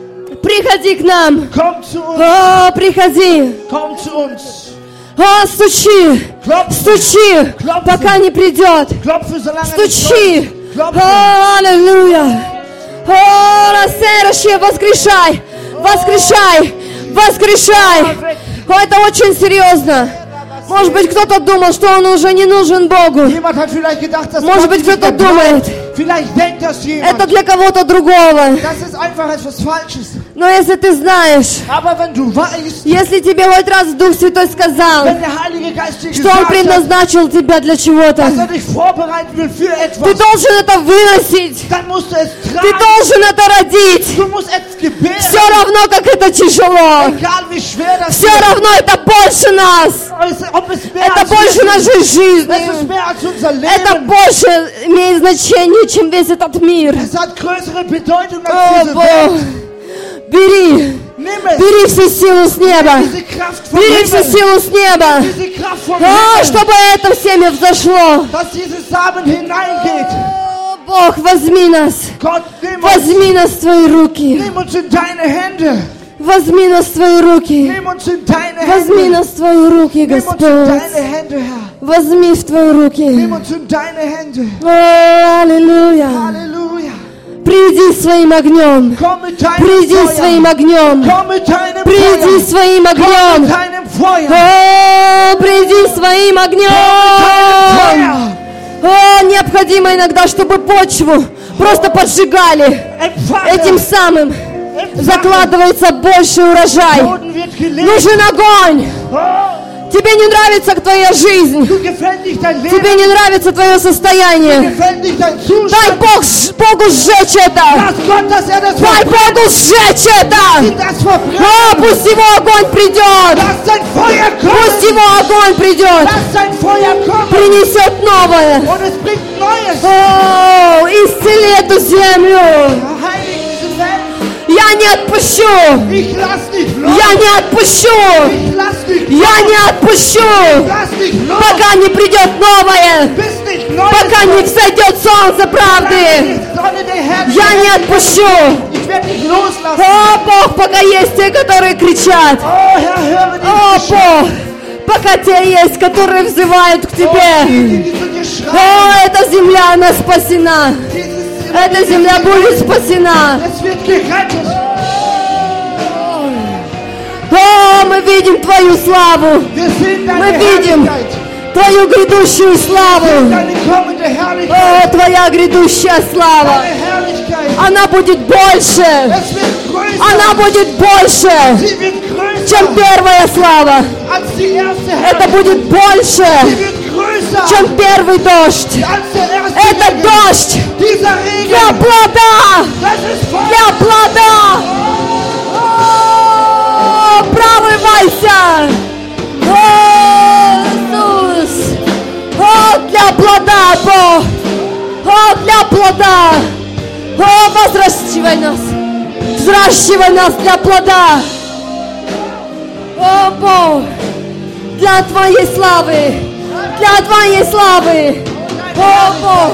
Приходи к нам. Komm zu uns. О, приходи. Komm zu uns. О, стучи. Klopfe. Стучи, пока не придет. Klopfe, solange er nicht Стучи. kommt. Klopfe. О, аллилуйя. О, Расераши, воскрешай. Воскрешай. Воскрешай. О, это очень серьезно. Может быть, кто-то думал, что он уже не нужен Богу. Jemand hat vielleicht gedacht, dass Может Gott быть, nicht кто-то mehr думает, bleibt. Vielleicht denkt das jemand. это для кого-то другого. Das ist einfach etwas Falsches. Но если ты знаешь, Aber wenn du weißt, если тебе хоть раз Дух Святой сказал, wenn der Heilige Geist dir что Он gesagt hat, предназначил тебя для dass чего-то, er dich vorbereiten will für ты etwas, должен это выносить. dann musst du es Ты tragen. должен это родить. Du musst es gebären. Все равно, как это тяжело. Egal wie schwer das Все равно это больше нас. ist, ob es mehr Это als больше wir нашей sind. Es ist жизни. mehr als unser Это Leben. больше имеет значение, чем весь этот мир. Es hat größere Bedeutung О, als diese Бог, Welt. бери, Nimm es. бери всю силу с неба. Diese Kraft vom Бери всю Himmel. силу с неба. Diese Kraft vom О, Himmel. чтобы это семя взошло. Dass dieses Samen hineingeht. О, Бог, возьми нас. Gott, nimm uns. Возьми нас в Твои руки. Nimm uns in deine Hände. Возьми нас в Твои руки. Nimm uns in deine Возьми Hände. нас в Твои руки, Nimm uns in Господь. deine Hände, Herr. Возьми в Твои руки. Nimm uns in deine Hände. О, аллилуйя. Halleluja. Приди своим огнем. Komm mit deinem Приди своим Feuer. огнем. Komm mit deinem Приди Feuer. своим Komm mit огнем. deinem Feuer. О, приди своим огнем. Feuer. О, необходимо иногда, чтобы почву просто поджигали. Этим Empfange. самым закладывается больший урожай. Boden wird gelegt. Нужен огонь. Oh, Тебе не нравится твоя жизнь. du gefällt nicht dein Leben. Тебе не нравится твое состояние. Gefällt nicht dein Дай Zustand. Богу сжечь это. Lass Gott, dass er das Дай verbrennt. Богу сжечь это. Das verbrennt. О, пусть его огонь придет. Lass sein Feuer Пусть kommen. его огонь придет. Lass sein Feuer kommen. Принесет новое. Und es bringt Neues. О, исцели эту землю. Heilige diese Welt. Я не отпущу. Ich lass dich los. Я не отпущу. Ich lass dich los. Я не отпущу. Lass dich los. Пока не придет новое. Bis nicht Neues Пока не kommt. взойдет солнце правды. Die Sonne der Herrn. Я не отпущу. Ich werde dich loslassen. О, Бог, пока есть те, которые кричат. Oh Herr, höre dich. О, Бог, пока те есть, которые взывают к Тебе. Die zu dir schreien. О, эта земля, она спасена. Эта земля будет спасена. Es wird gerettet. О, мы видим Твою славу. Wir sehen Мы deine видим Herrlichkeit. Твою грядущую славу. Deine kommende Herrlichkeit. О, Твоя грядущая слава. Deine Herrlichkeit. Она будет больше. Es wird größer. Она будет больше. Sie wird größer. чем первая слава. als die erste Это Herrlichkeit. будет больше, Die wird größer чем первый дождь. als der erste Это Regen. дождь Dieser для Regen, плода. das ist voll. Для плода. О, прорывайся. О, Иисус. О, для плода, Бог. О, для плода. О, возращивай нас. Взращивай нас для плода. О, Бог. Для Твоей славы. Для Твоей славы. О, Бог.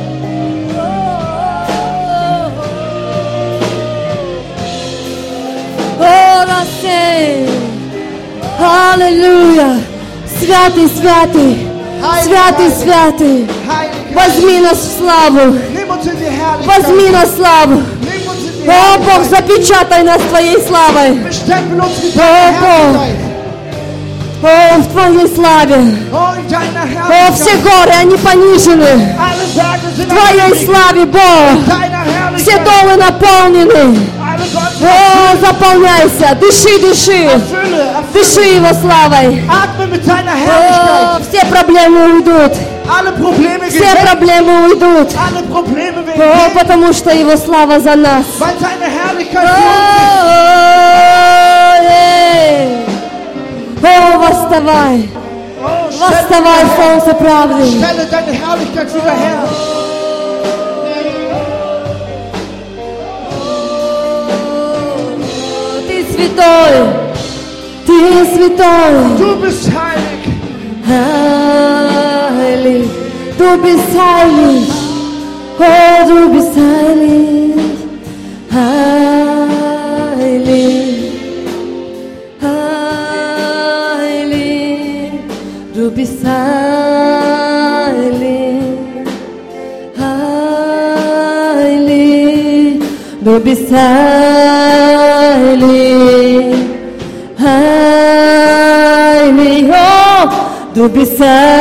Аллилуйя! Святый, святый! Святый, святый! Heilige Возьми нас в славу! Nimm uns in die Herrlichkeit. Возьми нас в славу! Nimm uns in die О, Бог, Herrlichkeit. запечатай нас Твоей славой! Bestempel uns mit Oh, deiner Bog. Herrlichkeit. О, в Твоей славе! Oh, in deiner О, все Herrlichkeit. горы, они понижены! Alle Berge sind В Твоей erniedrigt. славе, Бог! Deiner Все Herrlichkeit. долы наполнены! Alle Gott О, заполняйся! Дыши, дыши! erfülle. Дыши Его славой! Atme mit deiner О, Herrlichkeit. все проблемы уйдут! Alle Probleme gehen Все weg. проблемы уйдут! Alle Probleme werden О, weg. потому что Его слава за нас! Weil seine Herrlichkeit О, für uns эй! О, восставай! ist. Oh, Восставай, солнце правды! stelle deine Herrlichkeit wieder her. Ты святой! Ты святой! Du bist heilig. Heilig! Du bist heilig! Oh, du bist heilig! Heilig! Heilig! Du bist heilig! Heilig! Du bist heilig! Heilig! Oh, du bist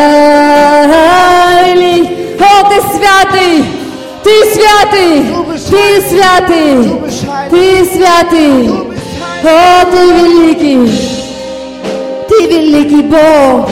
heilig! Oh, ты святый! Ты святый! Ты святый! Du bist heilig. Ты святый! Du bist heilig. О, ты великий! Ты великий Бог!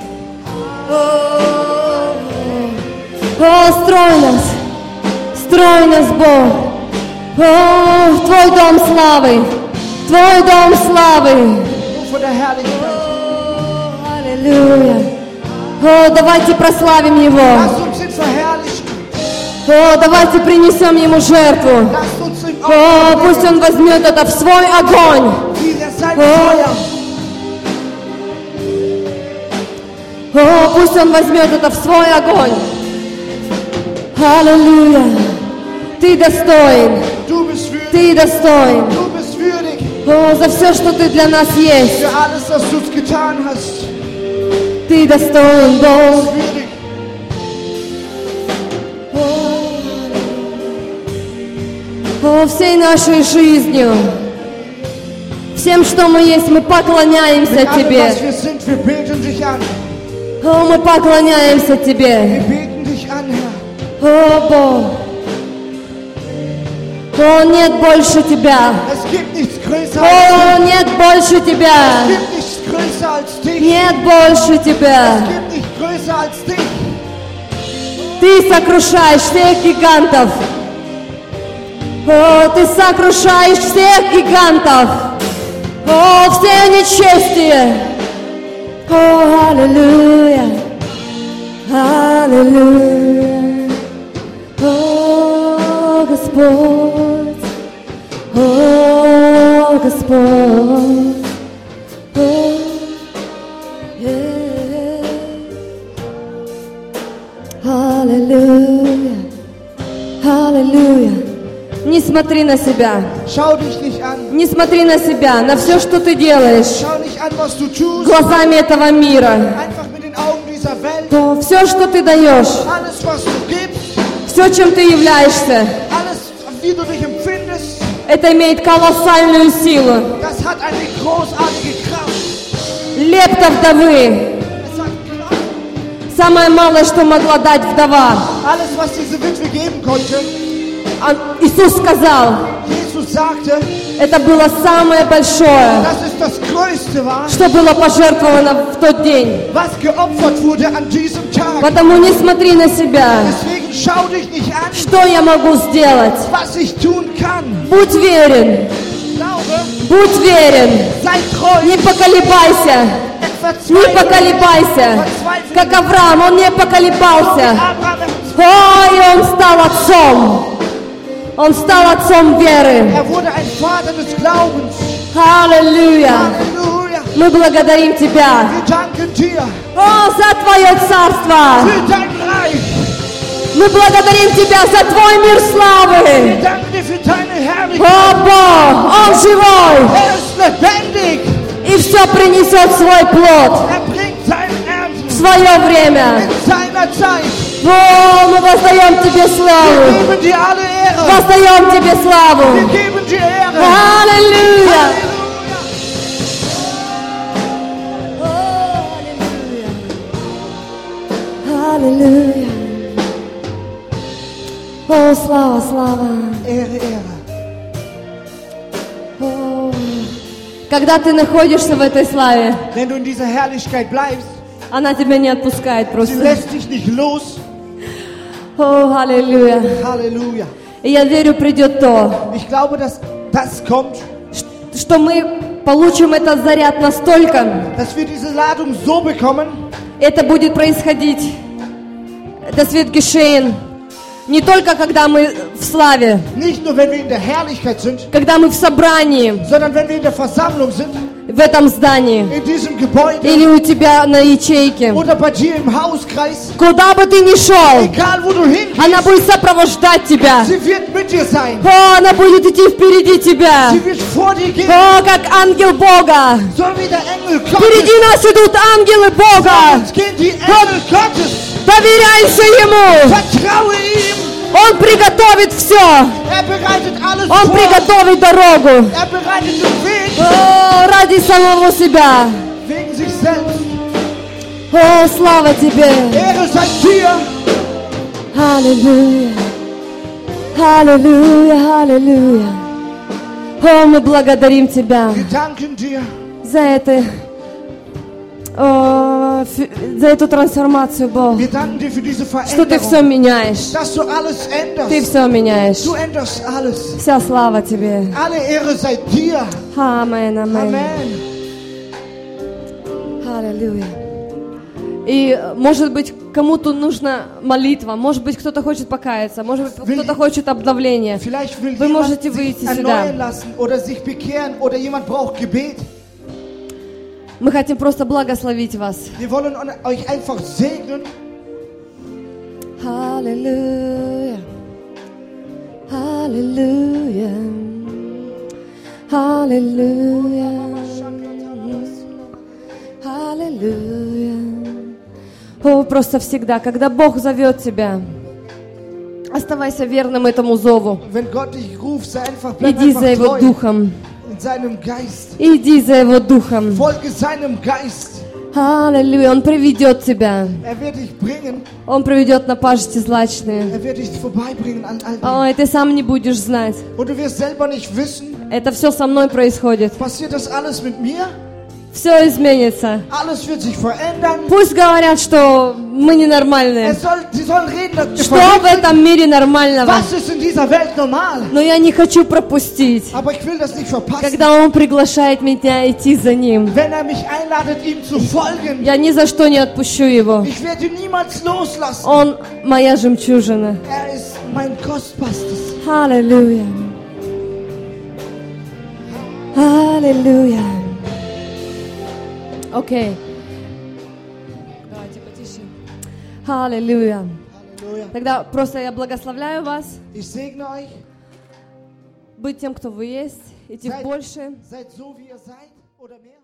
О, строй нас, Бог! О, в Твой дом славы! Твой дом славы! Vor der Herrlichkeit. Аллилуйя! О, давайте прославим Его! Lasst uns ihn verherrlichen. О, давайте принесем Ему жертву! Lasst uns ihm О, пусть Он возьмет это в свой огонь! wieder sein Oh. Feuer. О, пусть Он возьмет это в свой огонь! Аллилуйя! Ты достоин! Du bist würdig. Ты достоин! Du bist würdig О, за все, что Ты для нас есть! für alles, was du getan hast. Ты достоин, Бог! Würdig. О, всей нашей жизнью! Всем, что мы есть, мы поклоняемся Mit allem, Тебе! was wir sind, wir beten dich an. О, мы поклоняемся Wir Тебе! beten dich an, Herr. О, Бог! О, нет больше Тебя! Es gibt nichts größer als О, dich. нет больше Es Тебя! gibt nichts größer als dich. Нет больше Es Тебя! gibt nicht größer als dich. Ты сокрушаешь всех гигантов! О, Ты сокрушаешь всех гигантов! О, все нечестие! О, аллилуйя! Аллилуйя! О, Господь! О, Господь! О, Аллилуйя! Аллилуйя! Не смотри на себя! Schau dich nicht an. Не смотри на себя, на все, что ты делаешь Schau nicht an, was du tust. глазами этого мира. Einfach mit den Augen dieser Welt. То все, что ты даешь, Alles, was du gibst, все, чем ты являешься, alles, wie du dich empfindest, это имеет колоссальную силу. das hat eine großartige Kraft. Лепта вдовы. Es sagt, Самое малое, что могла дать вдова. alles, was diese Witwe geben konnte, Иисус сказал, Jesus sagte, это было самое большое, dass es das Größte war, что было пожертвовано в тот день. was geopfert wurde an diesem Tag. Потому не смотри на себя, Deswegen schau dich nicht an, что я могу сделать. was ich tun kann. Будь верен, Glaube, будь верен, sei treu, не поколебайся, не поколебайся. Как Авраам, он не поколебался. Ой, он стал отцом. Он стал отцом веры. Er wurde ein Vater des Glaubens. Аллилуйя. Halleluja. Мы благодарим Тебя. Wir danken dir О, за Твое царство. für dein Reich. Мы благодарим Тебя за Твой мир Wir славы. danken dir für deine Herrlichkeit. О, Бог, Он живой. Er ist lebendig. И все принесет свой плод Er bringt seinen Ernten в свое время. in seiner Zeit. О, мы воздаем Тебе Wir славу. geben dir alle Ehre. Воздаем Тебе Wir славу. geben dir Ehre. Аллилуйя. Аллилуйя. О, слава, слава. Ehre, Ehre. О. Когда ты находишься в этой славе, Wenn du in dieser Herrlichkeit bleibst, она тебя не отпускает sie просто. lässt dich nicht los. О, аллилуйя. Halleluja. И я верю, придет то, Ich glaube, dass das kommt, что мы получим этот заряд настолько, dass wir diese Ladung so bekommen, это будет происходить, das wird geschehen, не только когда мы в славе, nicht nur wenn wir in der Herrlichkeit sind, когда мы в собрании, sondern wenn wir in der Versammlung sind, в этом здании, in diesem Gebäude или у тебя на ячейке, oder bei dir im Hauskreis, куда бы ты ни шел, egal wo du hingehst, она будет сопровождать тебя. sie wird mit dir sein. О, она будет идти впереди тебя. Sie wird vor dir gehen, О, как ангел Бога. so wie der Engel Впереди Gottes. нас идут ангелы Бога. Jetzt gehen die Engel Gottes. Доверяйся Ему. Vertraue ihm. Он приготовит все. Er bereitet alles Он vor. приготовит дорогу. Er bereitet den Weg О, ради самого себя. wegen sich selbst. О, слава Тебе. Ehre sei dir. Аллилуйя. Аллилуйя, аллилуйя. О, мы благодарим Тебя Wir danken dir за это, за эту трансформацию, Бог. Wir danken dir für diese Что Ты все Veränderung, меняешь. dass du alles Ты änderst. все меняешь. Du änderst alles. Вся слава Тебе. Alle Ehre sei dir. Амен, амен. Amen. Аллилуйя. И, может быть, кому-то нужна молитва, может быть, кто-то хочет покаяться, может быть, кто-то хочет обновления. Vielleicht will Вы jemand можете sich выйти erneuern сюда. lassen oder sich bekehren oder jemand braucht Gebet. Мы хотим просто благословить вас. Wir wollen euch einfach segnen. Аллилуйя. Аллилуйя. Аллилуйя. Аллилуйя. О, просто всегда, когда Бог зовет тебя, оставайся верным этому зову. Wenn Gott dich ruft, sei einfach, bleib Иди за einfach Его treu Духом. in seinem Geist. Иди за Его Духом. Folge seinem Geist. Аллилуйя. Он приведет тебя. Er wird dich bringen. Он приведет на пажити злачные. Er wird dich vorbeibringen an all dem. Ой, ты сам не будешь знать. Und du wirst selber nicht wissen, Это все со мной происходит. passiert das alles mit mir? Все изменится. Alles wird sich verändern. Пусть говорят, что мы ненормальные. Sie sollen reden, dass Что в этом мире нормального? was ist in dieser Welt normal? Но я не хочу пропустить, Aber ich will das nicht verpassen. когда Он приглашает меня идти за Ним. Wenn er mich einladet, ihm zu folgen, Я ни за что не отпущу Его. ich werde ihn niemals loslassen. Он моя жемчужина. Er ist mein Kostbarstes. Аллилуйя. Аллилуйя. Окей. Давайте потише. Аллилуйя. Halleluja. Тогда просто я благословляю вас Ich segne euch. быть тем, кто вы есть, идти в Seid, больше. seid so, wie ihr seid oder mehr.